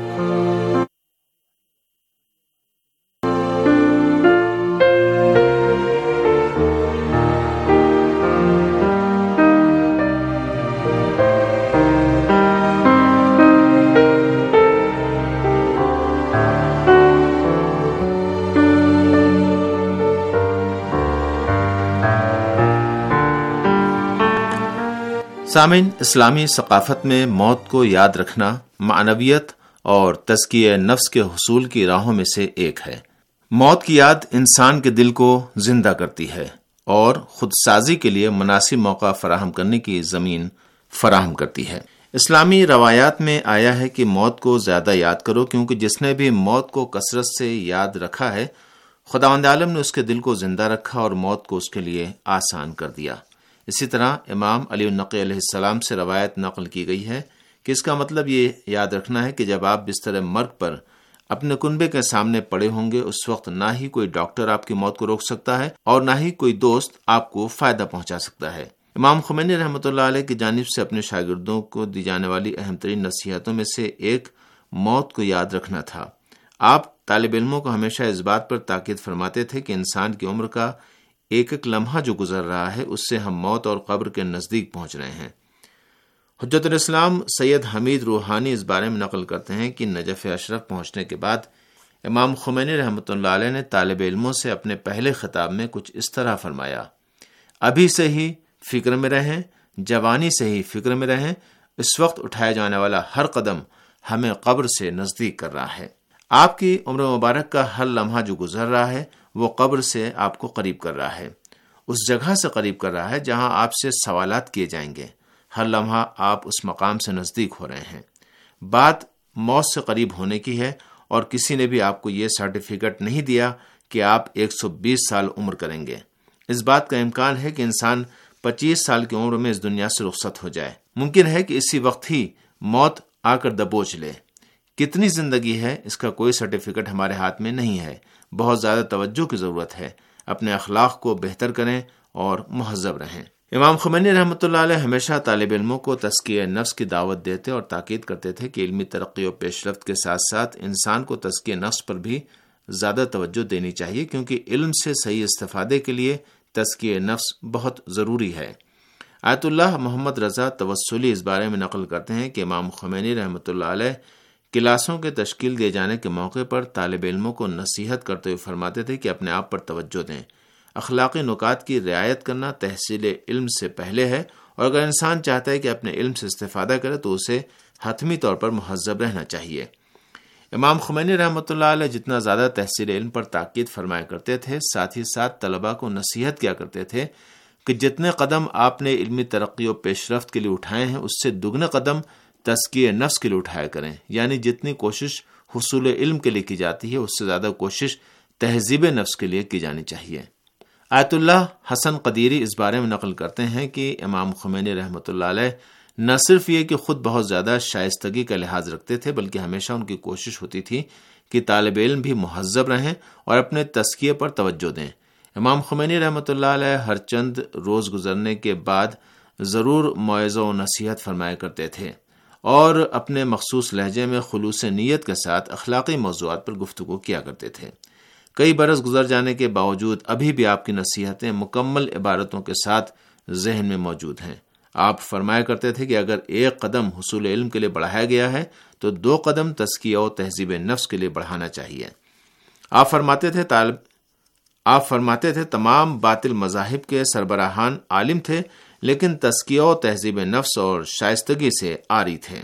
سامعین، اسلامی ثقافت میں موت کو یاد رکھنا معنویت اور تزکیہ نفس کے حصول کی راہوں میں سے ایک ہے. موت کی یاد انسان کے دل کو زندہ کرتی ہے اور خود سازی کے لیے مناسب موقع فراہم کرنے کی زمین فراہم کرتی ہے. اسلامی روایات میں آیا ہے کہ موت کو زیادہ یاد کرو، کیونکہ جس نے بھی موت کو کثرت سے یاد رکھا ہے، خداوند عالم نے اس کے دل کو زندہ رکھا اور موت کو اس کے لیے آسان کر دیا. اسی طرح امام علی النقی علیہ السلام سے روایت نقل کی گئی ہے کہ اس کا مطلب یہ یاد رکھنا ہے کہ جب آپ بستر مرگ پر اپنے کنبے کے سامنے پڑے ہوں گے، اس وقت نہ ہی کوئی ڈاکٹر آپ کی موت کو روک سکتا ہے اور نہ ہی کوئی دوست آپ کو فائدہ پہنچا سکتا ہے. امام خمینی رحمۃ اللہ علیہ کی جانب سے اپنے شاگردوں کو دی جانے والی اہم ترین نصیحتوں میں سے ایک موت کو یاد رکھنا تھا. آپ طالب علموں کو ہمیشہ اس بات پر تاکید فرماتے تھے کہ انسان کی عمر کا ایک ایک لمحہ جو گزر رہا ہے، اس سے ہم موت اور قبر کے نزدیک پہنچ رہے ہیں. حجت الاسلام سید حمید روحانی اس بارے میں نقل کرتے ہیں کہ نجف اشرف پہنچنے کے بعد امام خمینی رحمۃ اللہ علیہ نے طالب علموں سے اپنے پہلے خطاب میں کچھ اس طرح فرمایا: ابھی سے ہی فکر میں رہیں، جوانی سے ہی فکر میں رہیں، اس وقت اٹھایا جانے والا ہر قدم ہمیں قبر سے نزدیک کر رہا ہے. آپ کی عمر مبارک کا ہر لمحہ جو گزر رہا ہے وہ قبر سے آپ کو قریب کر رہا ہے، اس جگہ سے قریب کر رہا ہے جہاں آپ سے سوالات کیے جائیں گے. ہر لمحہ آپ اس مقام سے نزدیک ہو رہے ہیں. بات موت سے قریب ہونے کی ہے، اور کسی نے بھی آپ کو یہ سرٹیفکیٹ نہیں دیا کہ آپ 120 سال عمر کریں گے. اس بات کا امکان ہے کہ انسان 25 سال کی عمر میں اس دنیا سے رخصت ہو جائے. ممکن ہے کہ اسی وقت ہی موت آ کر دبوچ لے. کتنی زندگی ہے اس کا کوئی سرٹیفکیٹ ہمارے ہاتھ میں نہیں ہے. بہت زیادہ توجہ کی ضرورت ہے. اپنے اخلاق کو بہتر کریں اور مہذب رہیں. امام خمینی رحمۃ اللہ علیہ ہمیشہ طالب علموں کو تزکیہ نفس کی دعوت دیتے اور تاکید کرتے تھے کہ علمی ترقی و پیش رفت کے ساتھ ساتھ انسان کو تزکیہ نفس پر بھی زیادہ توجہ دینی چاہیے، کیونکہ علم سے صحیح استفادے کے لیے تزکیہ نفس بہت ضروری ہے. آیت اللہ محمد رضا توسلی اس بارے میں نقل کرتے ہیں کہ امام خمینی رحمۃ اللہ علیہ کلاسوں کے تشکیل دیے جانے کے موقع پر طالب علموں کو نصیحت کرتے ہوئے فرماتے تھے کہ اپنے آپ پر توجہ دیں. اخلاقی نکات کی رعایت کرنا تحصیل علم سے پہلے ہے، اور اگر انسان چاہتا ہے کہ اپنے علم سے استفادہ کرے تو اسے حتمی طور پر مہذب رہنا چاہیے. امام خمینی رحمۃ اللہ علیہ جتنا زیادہ تحصیل علم پر تاکید فرمایا کرتے تھے، ساتھ ہی ساتھ طلباء کو نصیحت کیا کرتے تھے کہ جتنے قدم آپ نے علمی ترقی و پیش رفت کے لیے اٹھائے ہیں اس سے دگنے قدم تزکیہ نفس کے لیے اٹھایا کریں. یعنی جتنی کوشش حصول علم کے لیے کی جاتی ہے اس سے زیادہ کوشش تہذیب نفس کے لیے کی جانی چاہیے. آیت اللہ حسن قدیری اس بارے میں نقل کرتے ہیں کہ امام خمینی رحمۃ اللہ علیہ نہ صرف یہ کہ خود بہت زیادہ شائستگی کا لحاظ رکھتے تھے، بلکہ ہمیشہ ان کی کوشش ہوتی تھی کہ طالب علم بھی مہذب رہیں اور اپنے تزکیے پر توجہ دیں. امام خمینی رحمۃ اللہ علیہ ہر چند روز گزرنے کے بعد ضرور موعظہ و نصیحت فرمایا کرتے تھے اور اپنے مخصوص لہجے میں خلوص نیت کے ساتھ اخلاقی موضوعات پر گفتگو کیا کرتے تھے. کئی برس گزر جانے کے باوجود ابھی بھی آپ کی نصیحتیں مکمل عبارتوں کے ساتھ ذہن میں موجود ہیں. آپ فرمایا کرتے تھے کہ اگر ایک قدم حصول علم کے لیے بڑھایا گیا ہے تو 2 قدم تزکیہ و تہذیب نفس کے لیے بڑھانا چاہیے. آپ فرماتے تھے تمام باطل مذاہب کے سربراہان عالم تھے، لیکن تزکیہ و تہذیب نفس اور شائستگی سے عاری تھے.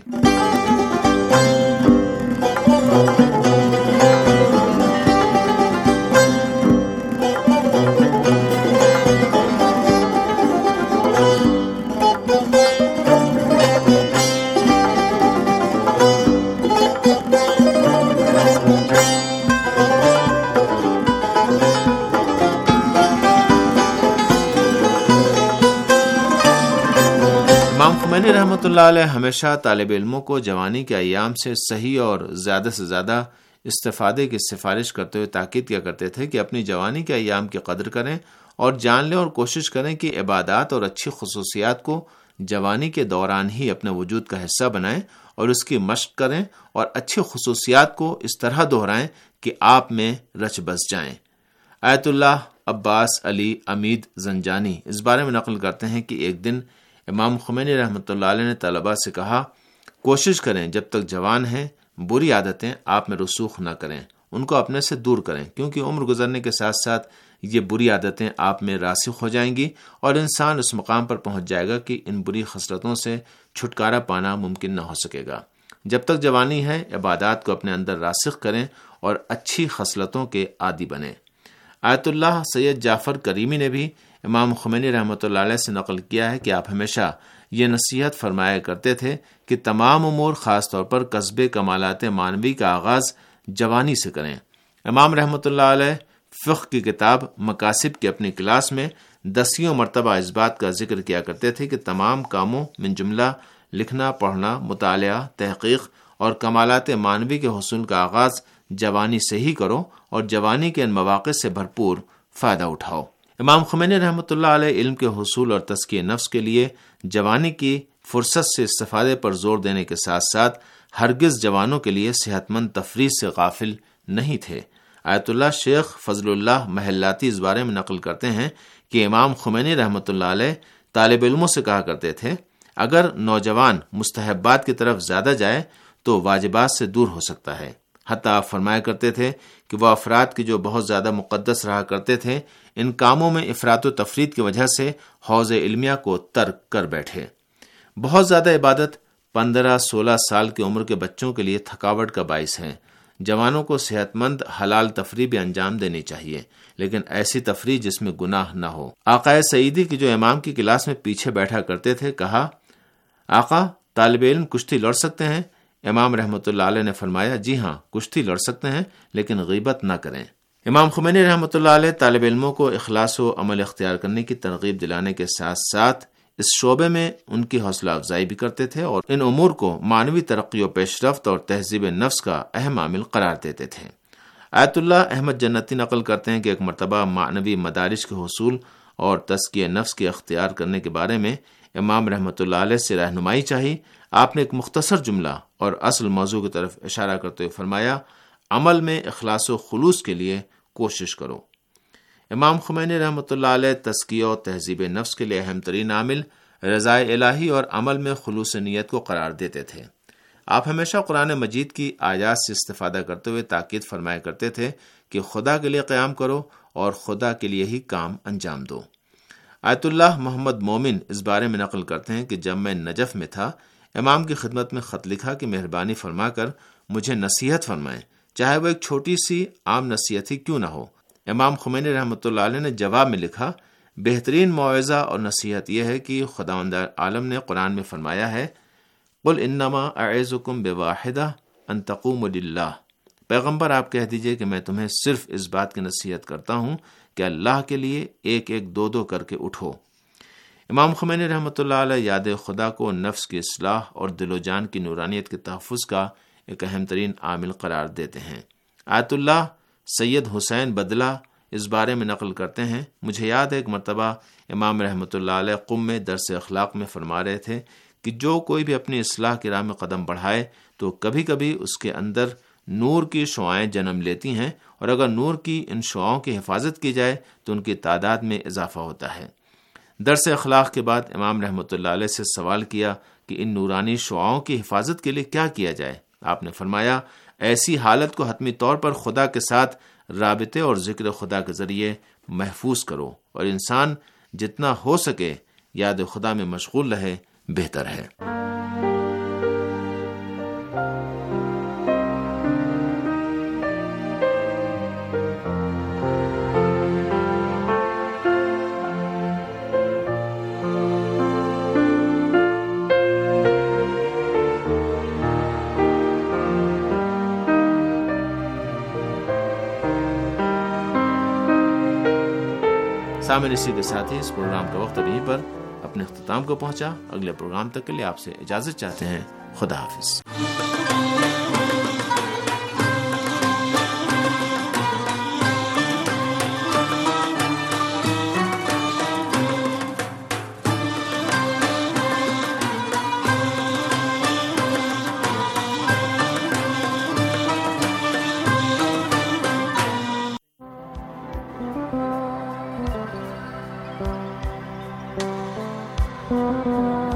امام خمینی رحمۃ اللہ علیہ ہمیشہ طالب علموں کو جوانی کے ایام سے صحیح اور زیادہ سے زیادہ استفادے کی سفارش کرتے ہوئے تاکید کیا کرتے تھے کہ اپنی جوانی کے ایام کی قدر کریں اور جان لیں اور کوشش کریں کہ عبادات اور اچھی خصوصیات کو جوانی کے دوران ہی اپنے وجود کا حصہ بنائیں اور اس کی مشق کریں اور اچھی خصوصیات کو اس طرح دہرائیں کہ آپ میں رچ بس جائیں. آیت اللہ عباس علی امید زنجانی اس بارے میں نقل کرتے ہیں کہ ایک دن امام خمینی رحمۃ اللہ علیہ نے طلباء سے کہا، کوشش کریں جب تک جوان ہیں بری عادتیں آپ میں رسوخ نہ کریں، ان کو اپنے سے دور کریں، کیونکہ عمر گزرنے کے ساتھ ساتھ یہ بری عادتیں آپ میں راسخ ہو جائیں گی اور انسان اس مقام پر پہنچ جائے گا کہ ان بری خصلتوں سے چھٹکارا پانا ممکن نہ ہو سکے گا. جب تک جوانی ہے عبادات کو اپنے اندر راسخ کریں اور اچھی خصلتوں کے عادی بنیں. آیت اللہ سید جعفر کریمی نے بھی امام خمینی رحمۃ اللہ علیہ سے نقل کیا ہے کہ آپ ہمیشہ یہ نصیحت فرمایا کرتے تھے کہ تمام امور خاص طور پر قصبے کمالات معنوی کا آغاز جوانی سے کریں. امام رحمۃ اللہ علیہ فقہ کی کتاب مقاصد کی اپنی کلاس میں 10 مرتبہ اس بات کا ذکر کیا کرتے تھے کہ تمام کاموں من جملہ لکھنا، پڑھنا، مطالعہ، تحقیق اور کمالات معنوی کے حصول کا آغاز جوانی سے ہی کرو اور جوانی کے ان مواقع سے بھرپور فائدہ اٹھاؤ. امام خمینی رحمۃ اللہ علیہ علم کے حصول اور تزکیہ نفس کے لیے جوانی کی فرصت سے استفادے پر زور دینے کے ساتھ ساتھ ہرگز جوانوں کے لیے صحت مند تفریح سے غافل نہیں تھے. آیت اللہ شیخ فضل اللہ محلاتی اس بارے میں نقل کرتے ہیں کہ امام خمینی رحمۃ اللہ علیہ طالب علموں سے کہا کرتے تھے، اگر نوجوان مستحبات کی طرف زیادہ جائے تو واجبات سے دور ہو سکتا ہے. حتیٰ آپ فرمایا کرتے تھے کہ وہ افراد کی جو بہت زیادہ مقدس رہا کرتے تھے ان کاموں میں افراط و تفرید کی وجہ سے حوض علمیہ کو ترک کر بیٹھے. بہت زیادہ عبادت 15-16 سال کی عمر کے بچوں کے لیے تھکاوٹ کا باعث ہے. جوانوں کو صحت مند حلال تفریح بھی انجام دینی چاہیے، لیکن ایسی تفریح جس میں گناہ نہ ہو. آقا سعیدی کی جو امام کی کلاس میں پیچھے بیٹھا کرتے تھے کہا، آقا طالب علم کشتی لڑ سکتے ہیں؟ امام رحمۃ اللہ علیہ نے فرمایا، جی ہاں کشتی لڑ سکتے ہیں لیکن غیبت نہ کریں. امام خمینی رحمۃ اللہ علیہ طالب علموں کو اخلاص و عمل اختیار کرنے کی ترغیب دلانے کے ساتھ ساتھ اس شعبے میں ان کی حوصلہ افزائی بھی کرتے تھے اور ان امور کو معنوی ترقی و پیش رفت اور تہذیب نفس کا اہم عامل قرار دیتے تھے۔ آیت اللہ احمد جنتی نقل کرتے ہیں کہ ایک مرتبہ معنوی مدارج کے حصول اور تزکیہ نفس کے اختیار کرنے کے بارے میں امام رحمۃ اللہ علیہ سے رہنمائی چاہی۔ آپ نے ایک مختصر جملہ اور اصل موضوع کی طرف اشارہ کرتے ہوئے فرمایا، عمل میں اخلاص و خلوص کے لیے کوشش کرو۔ امام خمینی رحمۃ اللہ علیہ تزکیہ و تہذیب نفس کے لیے اہم ترین عامل رضا الہی اور عمل میں خلوص نیت کو قرار دیتے تھے۔ آپ ہمیشہ قرآن مجید کی آیات سے استفادہ کرتے ہوئے تاکید فرمایا کرتے تھے کہ خدا کے لیے قیام کرو اور خدا کے لیے ہی کام انجام دو۔ آیت اللہ محمد مومن اس بارے میں نقل کرتے ہیں کہ جب میں نجف میں تھا، امام کی خدمت میں خط لکھا کہ مہربانی فرما کر مجھے نصیحت فرمائیں، چاہے وہ ایک چھوٹی سی عام نصیحت ہی کیوں نہ ہو۔ امام خمینی رحمۃ اللہ علیہ نے جواب میں لکھا، بہترین موعظہ اور نصیحت یہ ہے کہ خداوند عالم نے قرآن میں فرمایا ہے، قل انما اعظکم بواحدہ ان تقوموا للہ۔ پیغمبر آپ کہہ دیجئے کہ میں تمہیں صرف اس بات کی نصیحت کرتا ہوں کہ اللہ کے لیے ایک ایک دو دو کر کے اٹھو۔ امام خمینی رحمۃ اللہ علیہ یاد خدا کو نفس کی اصلاح اور دل و جان کی نورانیت کے تحفظ کا ایک اہم ترین عامل قرار دیتے ہیں۔ آیت اللہ سید حسین بدلہ اس بارے میں نقل کرتے ہیں، مجھے یاد ہے ایک مرتبہ امام رحمۃ اللہ علیہ قم میں درس اخلاق میں فرما رہے تھے کہ جو کوئی بھی اپنی اصلاح کی راہ میں قدم بڑھائے تو کبھی کبھی اس کے اندر نور کی شعائیں جنم لیتی ہیں، اور اگر نور کی ان شعاؤں کی حفاظت کی جائے تو ان کی تعداد میں اضافہ ہوتا ہے۔ درس اخلاق کے بعد امام رحمۃ اللہ علیہ سے سوال کیا کہ ان نورانی شعاؤں کی حفاظت کے لیے کیا کیا جائے؟ آپ نے فرمایا، ایسی حالت کو حتمی طور پر خدا کے ساتھ رابطے اور ذکر خدا کے ذریعے محفوظ کرو، اور انسان جتنا ہو سکے یاد خدا میں مشغول رہے بہتر ہے۔ سامعین، اسی کے ساتھ ہی اس پروگرام کا وقت ابھی پر اپنے اختتام کو پہنچا۔ اگلے پروگرام تک کے لیے آپ سے اجازت چاہتے ہیں۔ خدا حافظ۔ Oh